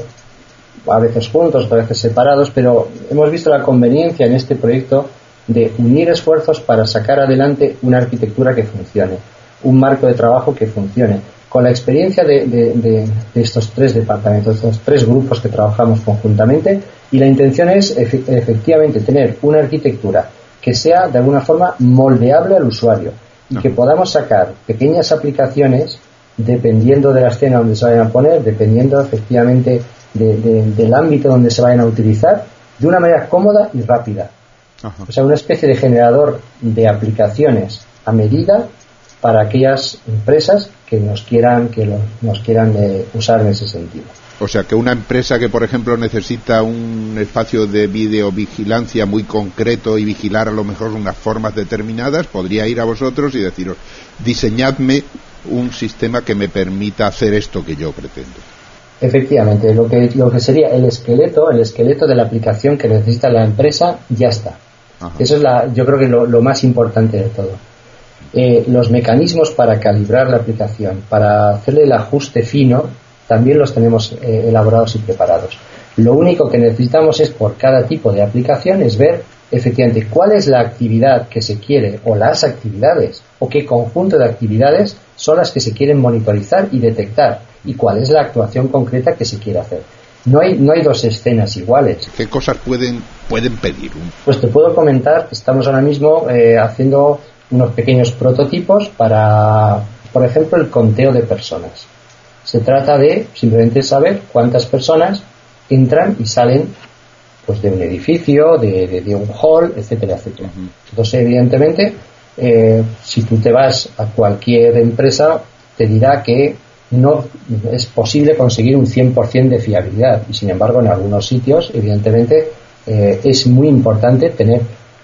a veces juntos, a veces separados, pero hemos visto la conveniencia en este proyecto de unir esfuerzos para sacar adelante una arquitectura que funcione, un marco de trabajo que funcione. Con la experiencia de, de, de, de estos tres departamentos, estos tres grupos que trabajamos conjuntamente, y la intención es efe, efectivamente tener una arquitectura que sea de alguna forma moldeable al usuario y no. que podamos sacar pequeñas aplicaciones dependiendo de la escena donde se vayan a poner, dependiendo efectivamente de, de, del ámbito donde se vayan a utilizar, de una manera cómoda y rápida. Ajá. O sea, una especie de generador de aplicaciones a medida para aquellas empresas que nos quieran que lo, nos quieran eh, usar en ese sentido. O sea, que una empresa que, por ejemplo, necesita un espacio de videovigilancia muy concreto y vigilar a lo mejor unas formas determinadas, podría ir a vosotros y deciros, diseñadme un sistema que me permita hacer esto que yo pretendo. Efectivamente, lo que, lo que sería el esqueleto, el esqueleto de la aplicación que necesita la empresa, ya está. Ajá. Eso es la, yo creo que lo, lo más importante de todo. Eh, los mecanismos para calibrar la aplicación, para hacerle el ajuste fino, también los tenemos eh, elaborados y preparados. Lo único que necesitamos es, por cada tipo de aplicación, es ver efectivamente cuál es la actividad que se quiere, o las actividades, o qué conjunto de actividades son las que se quieren monitorizar y detectar, y cuál es la actuación concreta que se quiere hacer. No hay, no hay dos escenas iguales. ¿Qué cosas pueden, pueden pedir? Pues te puedo comentar que estamos ahora mismo eh, haciendo unos pequeños prototipos para, por ejemplo, el conteo de personas. Se trata de simplemente saber cuántas personas entran y salen pues de un edificio, de, de, de un hall, etcétera, etcétera. Uh-huh. Entonces, evidentemente, eh, si tú te vas a cualquier empresa, te dirá que no es posible conseguir un cien por ciento de fiabilidad. Y, sin embargo, en algunos sitios, evidentemente, eh, es muy importante tener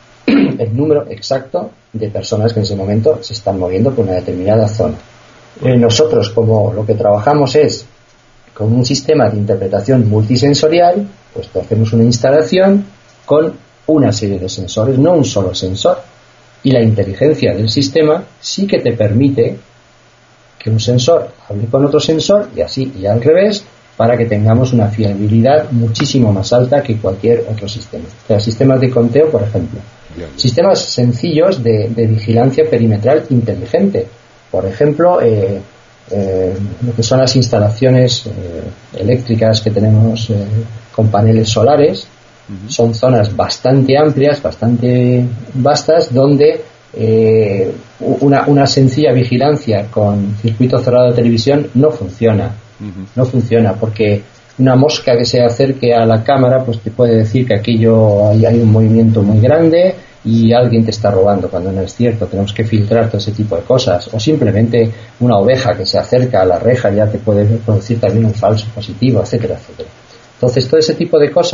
el número exacto de personas que en ese momento se están moviendo por una determinada zona. Eh, nosotros, como lo que trabajamos es con un sistema de interpretación multisensorial, pues hacemos una instalación con una serie de sensores, no un solo sensor, y la inteligencia del sistema sí que te permite que un sensor hable con otro sensor y así y al revés, para que tengamos una fiabilidad muchísimo más alta que cualquier otro sistema. O sea, sistemas de conteo, por ejemplo. Sistemas sencillos de, de vigilancia perimetral inteligente. Por ejemplo, eh, eh, lo que son las instalaciones eh, eléctricas que tenemos eh, con paneles solares. Uh-huh. Son zonas bastante amplias, bastante vastas, donde eh, una, una sencilla vigilancia con circuito cerrado de televisión no funciona. Uh-huh. No funciona porque una mosca que se acerque a la cámara pues te puede decir que aquello hay, hay un movimiento muy grande y alguien te está robando, cuando no es cierto. Tenemos que filtrar todo ese tipo de cosas. O simplemente una oveja que se acerca a la reja ya te puede producir también un falso positivo, etcétera, etcétera. Entonces, todo ese tipo de cosas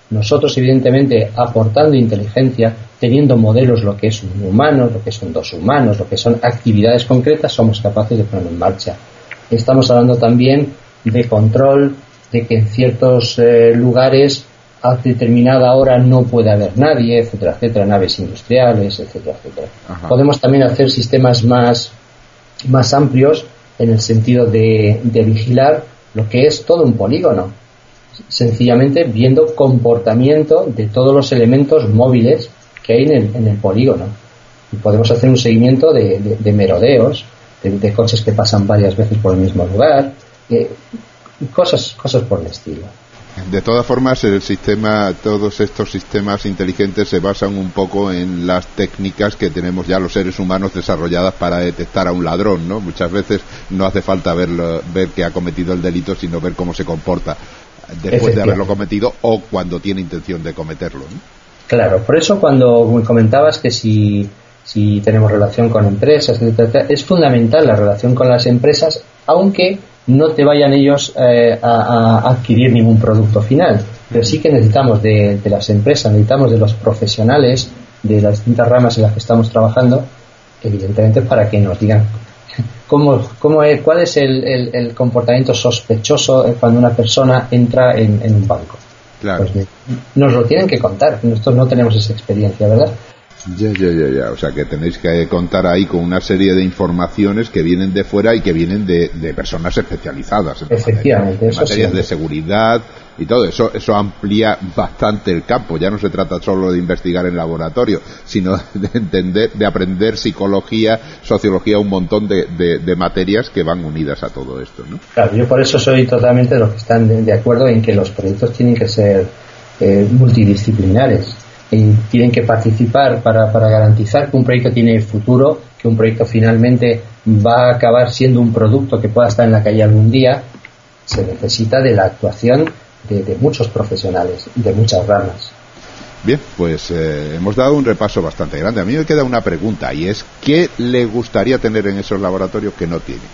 Nosotros, evidentemente, aportando inteligencia, teniendo modelos, lo que es un humano, lo que son dos humanos, lo que son actividades concretas, somos capaces de poner en marcha. Estamos hablando también de control, de que en ciertos eh, lugares a determinada hora no puede haber nadie, etcétera, etcétera, naves industriales, etcétera, etcétera. Ajá. Podemos también hacer sistemas más, más amplios en el sentido de, de vigilar lo que es todo un polígono, sencillamente viendo comportamiento de todos los elementos móviles que hay en el, en el polígono. Y podemos hacer un seguimiento de, de, de merodeos, de, de coches que pasan varias veces por el mismo lugar, eh, cosas, cosas por el estilo. De todas formas, el sistema, todos estos sistemas inteligentes se basan un poco en las técnicas que tenemos ya los seres humanos desarrolladas para detectar a un ladrón, ¿no? Muchas veces no hace falta verlo, ver que ha cometido el delito, sino ver cómo se comporta después de haberlo cometido o cuando tiene intención de cometerlo, ¿no? Claro, por eso cuando me comentabas que si, si tenemos relación con empresas, etcétera, es fundamental la relación con las empresas, aunque no te vayan ellos eh, a, a adquirir ningún producto final, pero sí que necesitamos de, de las empresas, necesitamos de los profesionales de las distintas ramas en las que estamos trabajando, evidentemente para que nos digan cómo, cómo es, cuál es el, el, el comportamiento sospechoso cuando una persona entra en, en un banco. Claro. Pues nos lo tienen que contar, nosotros no tenemos esa experiencia, ¿verdad? Ya, ya, ya, ya. O sea que tenéis que contar ahí con una serie de informaciones que vienen de fuera y que vienen de, de personas especializadas. En Efectivamente. Materia, en materias sí. de seguridad y todo eso. Eso amplía bastante el campo. Ya no se trata solo de investigar en laboratorio, sino de entender, de aprender psicología, sociología, un montón de, de, de materias que van unidas a todo esto, ¿no? Claro, yo por eso soy totalmente de los que están de, de acuerdo en que los proyectos tienen que ser eh, multidisciplinares. Y tienen que participar para, para garantizar que un proyecto tiene futuro, que un proyecto finalmente va a acabar siendo un producto que pueda estar en la calle algún día. Se necesita de la actuación de, de muchos profesionales y de muchas ramas. Bien, pues eh, hemos dado un repaso bastante grande. A mí me queda una pregunta, y es ¿qué le gustaría tener en esos laboratorios que no tiene?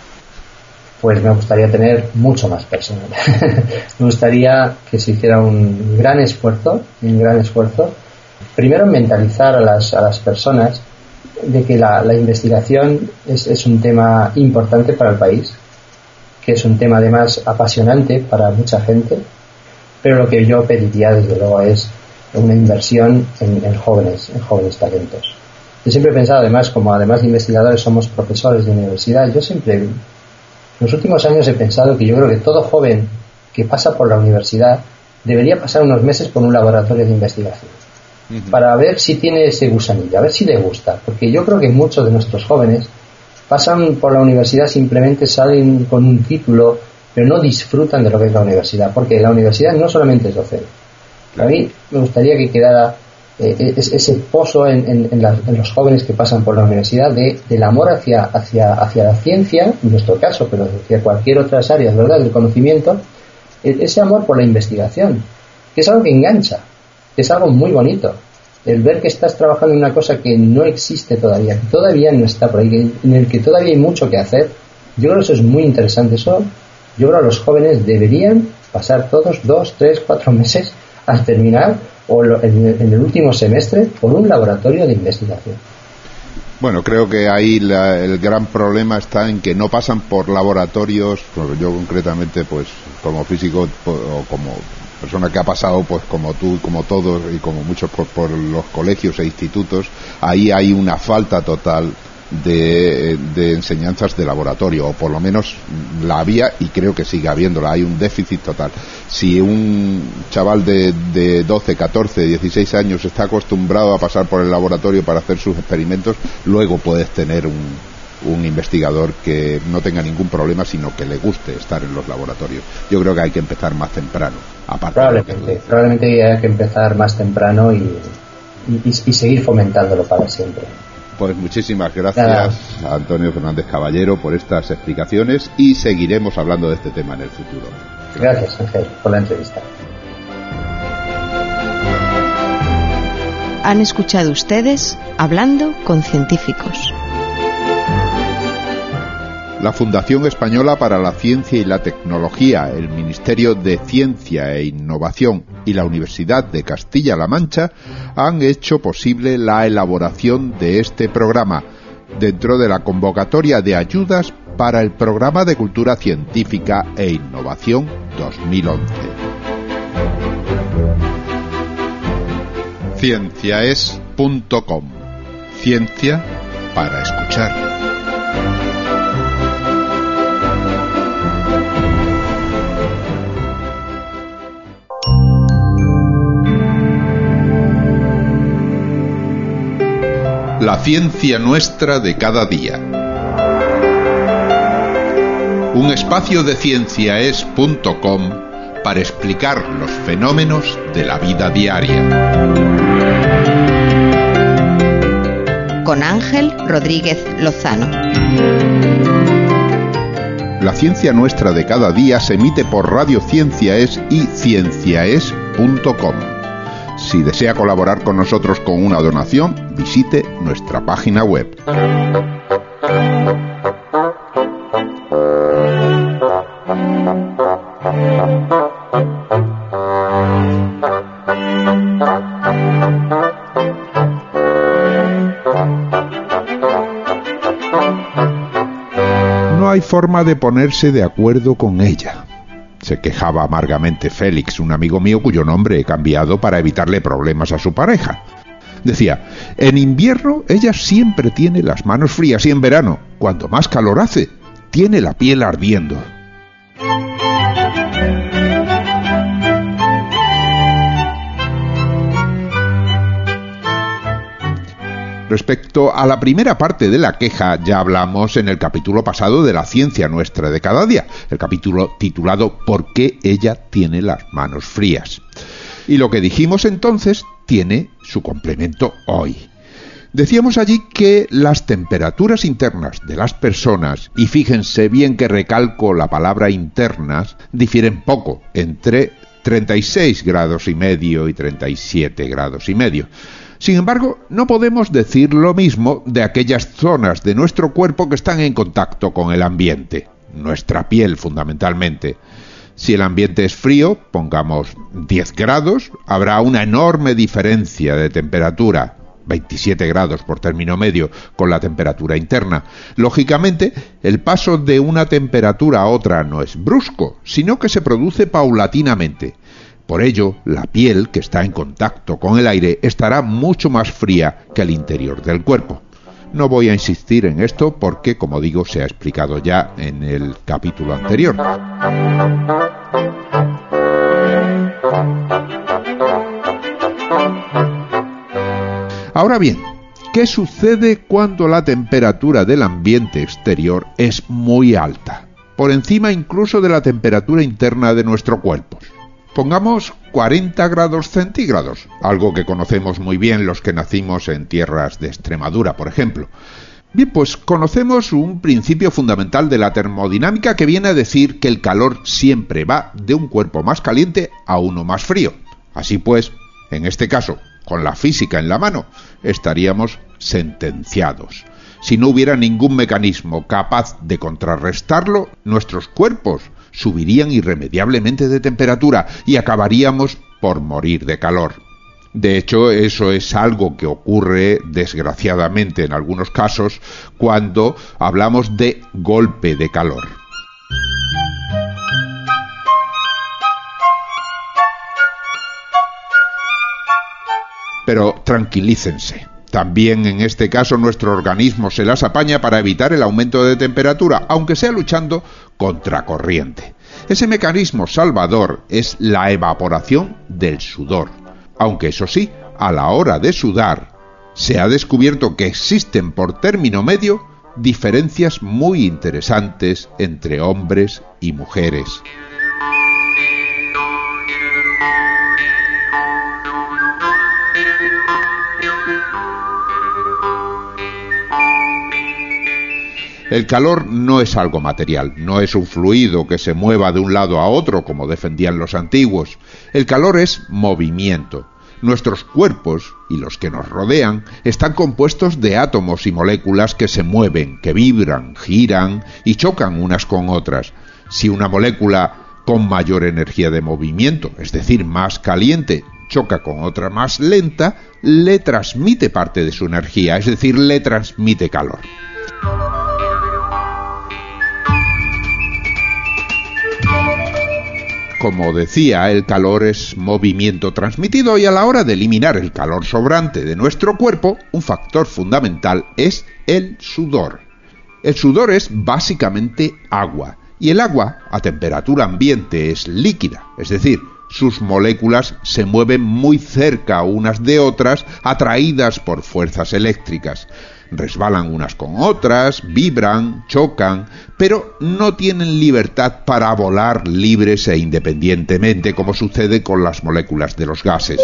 Pues me gustaría tener mucho más personal. Me gustaría que se hiciera un gran esfuerzo, un gran esfuerzo primero mentalizar a las, a las personas de que la, la investigación es, es un tema importante para el país, que es un tema además apasionante para mucha gente, pero lo que yo pediría desde luego es una inversión en, en jóvenes, en jóvenes talentos. Yo siempre he pensado, además, como además de investigadores somos profesores de universidad, yo siempre, en los últimos años he pensado que yo creo que todo joven que pasa por la universidad debería pasar unos meses por un laboratorio de investigación, para ver si tiene ese gusanillo, a ver si le gusta, porque yo creo que muchos de nuestros jóvenes pasan por la universidad, simplemente salen con un título, pero no disfrutan de lo que es la universidad, porque la universidad no solamente es docente. A mí me gustaría que quedara eh, ese pozo en, en, en, la, en los jóvenes que pasan por la universidad de, del amor hacia, hacia, hacia la ciencia, en nuestro caso, pero hacia cualquier otras áreas, ¿verdad?, del conocimiento, ese amor por la investigación, que es algo que engancha, es algo muy bonito, el ver que estás trabajando en una cosa que no existe todavía, que todavía no está por ahí, en el que todavía hay mucho que hacer. Yo creo que eso es muy interesante. Eso, yo creo que los jóvenes deberían pasar todos dos, tres, cuatro meses al terminar o en el último semestre por un laboratorio de investigación. Bueno, creo que ahí la, el gran problema está en que no pasan por laboratorios, yo concretamente, pues como físico o como persona que ha pasado, pues como tú, como todos y como muchos por, por los colegios e institutos, ahí hay una falta total de, de enseñanzas de laboratorio, o por lo menos la había y creo que sigue habiéndola. Hay un déficit total. Si un chaval de, de doce, catorce, dieciséis años está acostumbrado a pasar por el laboratorio para hacer sus experimentos, luego puedes tener un un investigador que no tenga ningún problema, sino que le guste estar en los laboratorios. Yo creo que hay que empezar más temprano. Aparte probablemente, probablemente hay que empezar más temprano y, y, y seguir fomentándolo para siempre. Pues muchísimas gracias a Antonio Fernández Caballero por estas explicaciones y seguiremos hablando de este tema en el futuro. Gracias, Ángel, por la entrevista. Han escuchado ustedes Hablando con Científicos. La Fundación Española para la Ciencia y la Tecnología, el Ministerio de Ciencia e Innovación y la Universidad de Castilla-La Mancha han hecho posible la elaboración de este programa dentro de la convocatoria de ayudas para el Programa de Cultura Científica e Innovación dos mil once. cienciaes punto com. Ciencia para escuchar. La ciencia nuestra de cada día. Un espacio de cienciaes punto com para explicar los fenómenos de la vida diaria. Con Ángel Rodríguez Lozano. La ciencia nuestra de cada día se emite por Radio Cienciaes y cienciaes punto com. Si desea colaborar con nosotros con una donación, visite nuestra página web. No hay forma de ponerse de acuerdo con ella. Se quejaba amargamente Félix, un amigo mío cuyo nombre he cambiado para evitarle problemas a su pareja. Decía, en invierno ella siempre tiene las manos frías y en verano, cuando más calor hace, tiene la piel ardiendo. Respecto a la primera parte de la queja, ya hablamos en el capítulo pasado de la ciencia nuestra de cada día, el capítulo titulado ¿Por qué ella tiene las manos frías? Y lo que dijimos entonces tiene su complemento hoy. Decíamos allí que las temperaturas internas de las personas, y fíjense bien que recalco la palabra internas, difieren poco entre treinta y seis grados y medio y treinta y siete grados y medio. Sin embargo, no podemos decir lo mismo de aquellas zonas de nuestro cuerpo que están en contacto con el ambiente, nuestra piel fundamentalmente. Si el ambiente es frío, pongamos diez grados, habrá una enorme diferencia de temperatura, veintisiete grados por término medio, con la temperatura interna. Lógicamente, el paso de una temperatura a otra no es brusco, sino que se produce paulatinamente. Por ello, la piel, que está en contacto con el aire, estará mucho más fría que el interior del cuerpo. No voy a insistir en esto porque, como digo, se ha explicado ya en el capítulo anterior. Ahora bien, ¿qué sucede cuando la temperatura del ambiente exterior es muy alta? Por encima incluso de la temperatura interna de nuestro cuerpo. Pongamos cuarenta grados centígrados, algo que conocemos muy bien los que nacimos en tierras de Extremadura, por ejemplo. Bien, pues conocemos un principio fundamental de la termodinámica que viene a decir que el calor siempre va de un cuerpo más caliente a uno más frío. Así pues, en este caso, con la física en la mano, estaríamos sentenciados. Si no hubiera ningún mecanismo capaz de contrarrestarlo, nuestros cuerpos subirían irremediablemente de temperatura y acabaríamos por morir de calor. De hecho, eso es algo que ocurre, desgraciadamente en algunos casos, cuando hablamos de golpe de calor. Pero tranquilícense. También en este caso nuestro organismo se las apaña para evitar el aumento de temperatura, aunque sea luchando contracorriente. Ese mecanismo salvador es la evaporación del sudor. Aunque eso sí, a la hora de sudar, se ha descubierto que existen por término medio diferencias muy interesantes entre hombres y mujeres. El calor no es algo material, no es un fluido que se mueva de un lado a otro como defendían los antiguos. El calor es movimiento. Nuestros cuerpos y los que nos rodean están compuestos de átomos y moléculas que se mueven, que vibran, giran y chocan unas con otras. Si una molécula con mayor energía de movimiento, es decir, más caliente, choca con otra más lenta, le transmite parte de su energía, es decir, le transmite calor. Como decía, el calor es movimiento transmitido y a la hora de eliminar el calor sobrante de nuestro cuerpo, un factor fundamental es el sudor. El sudor es básicamente agua, y el agua a temperatura ambiente es líquida, es decir, sus moléculas se mueven muy cerca unas de otras, atraídas por fuerzas eléctricas. Resbalan unas con otras, vibran, chocan, pero no tienen libertad para volar libres e independientemente, como sucede con las moléculas de los gases.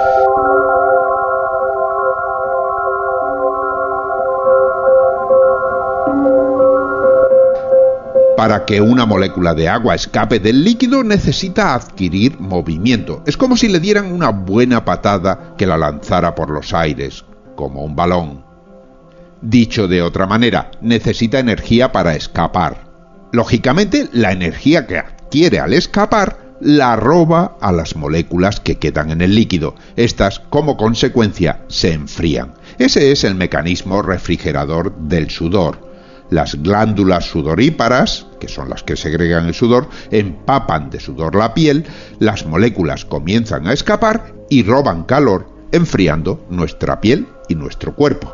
Para que una molécula de agua escape del líquido necesita adquirir movimiento. Es como si le dieran una buena patada que la lanzara por los aires, como un balón. Dicho de otra manera, necesita energía para escapar. Lógicamente, la energía que adquiere al escapar la roba a las moléculas que quedan en el líquido. Estas, como consecuencia, se enfrían. Ese es el mecanismo refrigerador del sudor. Las glándulas sudoríparas, que son las que segregan el sudor, empapan de sudor la piel, las moléculas comienzan a escapar y roban calor, enfriando nuestra piel y nuestro cuerpo.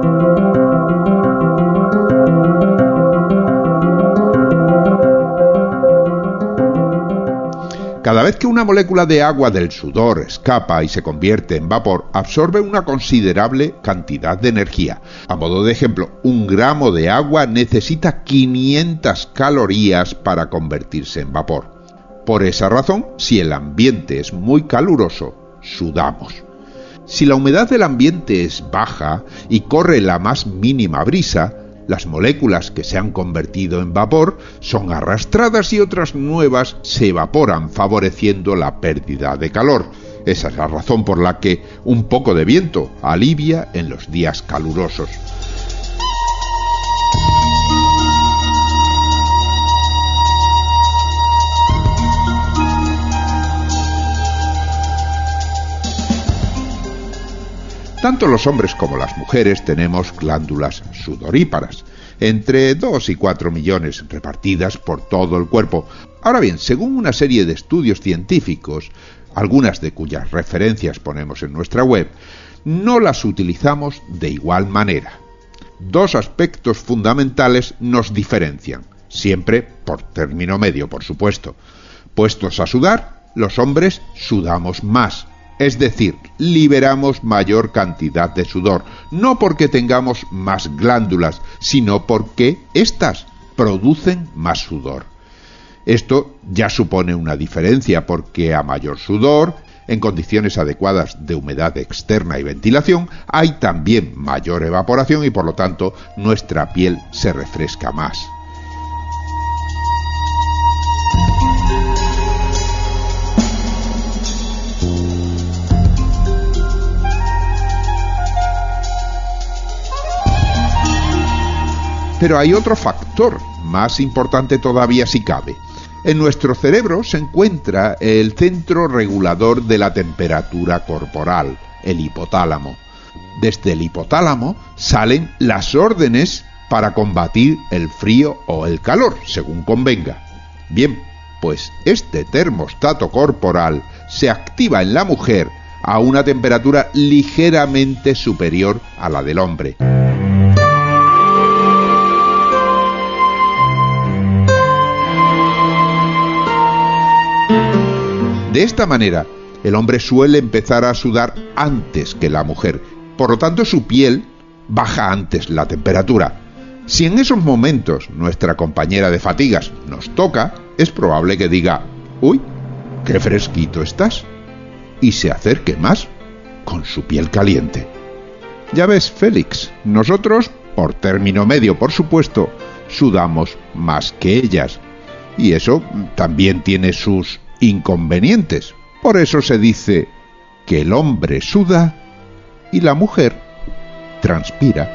Cada vez que una molécula de agua del sudor escapa y se convierte en vapor, absorbe una considerable cantidad de energía. A modo de ejemplo, un gramo de agua necesita quinientas calorías para convertirse en vapor. Por esa razón, si el ambiente es muy caluroso, sudamos. Si la humedad del ambiente es baja y corre la más mínima brisa, las moléculas que se han convertido en vapor son arrastradas y otras nuevas se evaporan, favoreciendo la pérdida de calor. Esa es la razón por la que un poco de viento alivia en los días calurosos. Tanto los hombres como las mujeres tenemos glándulas sudoríparas, entre dos y cuatro millones repartidas por todo el cuerpo. Ahora bien, según una serie de estudios científicos, algunas de cuyas referencias ponemos en nuestra web, no las utilizamos de igual manera. Dos aspectos fundamentales nos diferencian, siempre por término medio, por supuesto. Puestos a sudar, los hombres sudamos más. Es decir, liberamos mayor cantidad de sudor, no porque tengamos más glándulas, sino porque éstas producen más sudor. Esto ya supone una diferencia porque a mayor sudor, en condiciones adecuadas de humedad externa y ventilación, hay también mayor evaporación y por lo tanto nuestra piel se refresca más. Pero hay otro factor, más importante todavía si cabe. En nuestro cerebro se encuentra el centro regulador de la temperatura corporal, el hipotálamo. Desde el hipotálamo salen las órdenes para combatir el frío o el calor, según convenga. Bien, pues este termostato corporal se activa en la mujer a una temperatura ligeramente superior a la del hombre. De esta manera, el hombre suele empezar a sudar antes que la mujer, por lo tanto su piel baja antes la temperatura. Si en esos momentos nuestra compañera de fatigas nos toca, es probable que diga, ¡uy, qué fresquito estás!, y se acerque más con su piel caliente. Ya ves, Félix, nosotros, por término medio por supuesto, sudamos más que ellas, y eso también tiene sus inconvenientes. Por eso se dice que el hombre suda y la mujer transpira.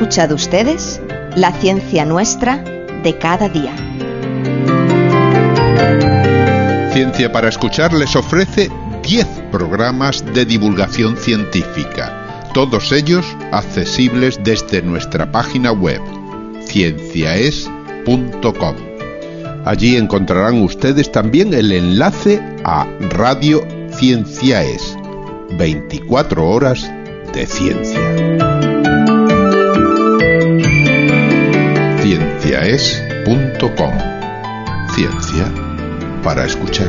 escuchado ustedes La Ciencia Nuestra de cada día. Ciencia para Escuchar les ofrece diez programas de divulgación científica, todos ellos accesibles desde nuestra página web, cienciaes punto com. Allí encontrarán ustedes también el enlace a Radio Cienciaes, veinticuatro horas de ciencia. cienciaes punto com. Ciencia para escuchar.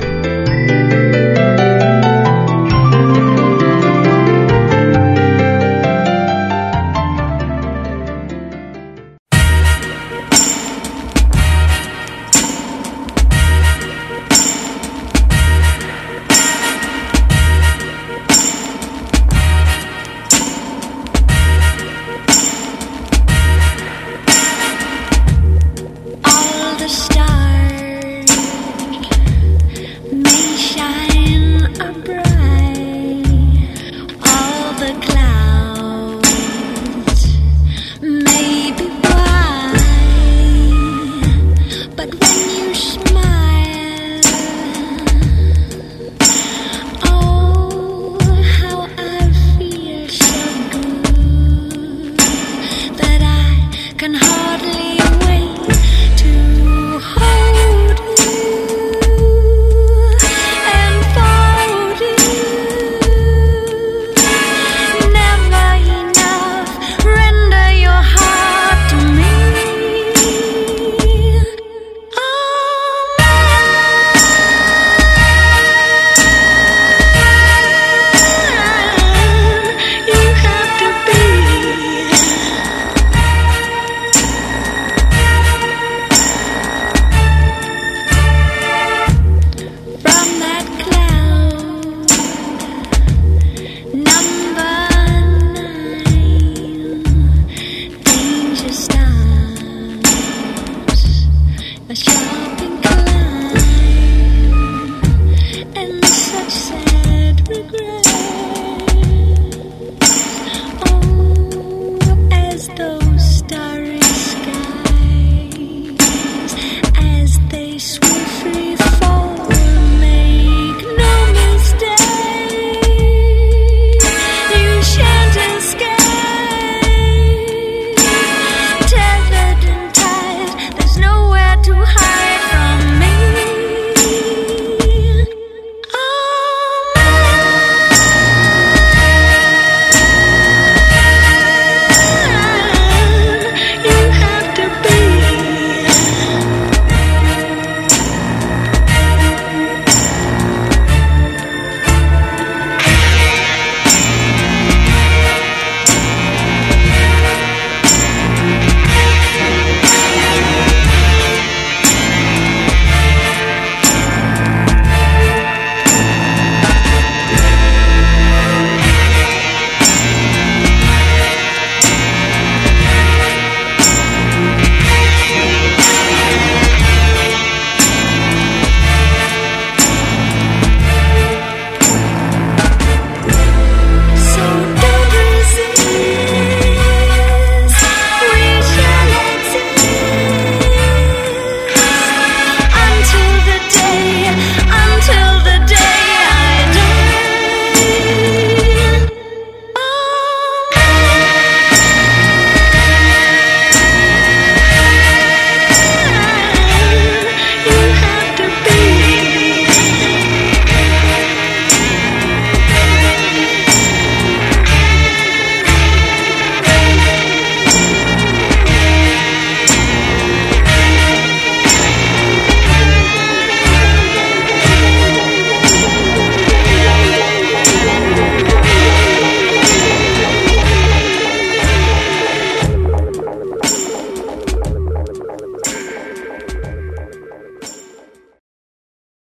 Let's try.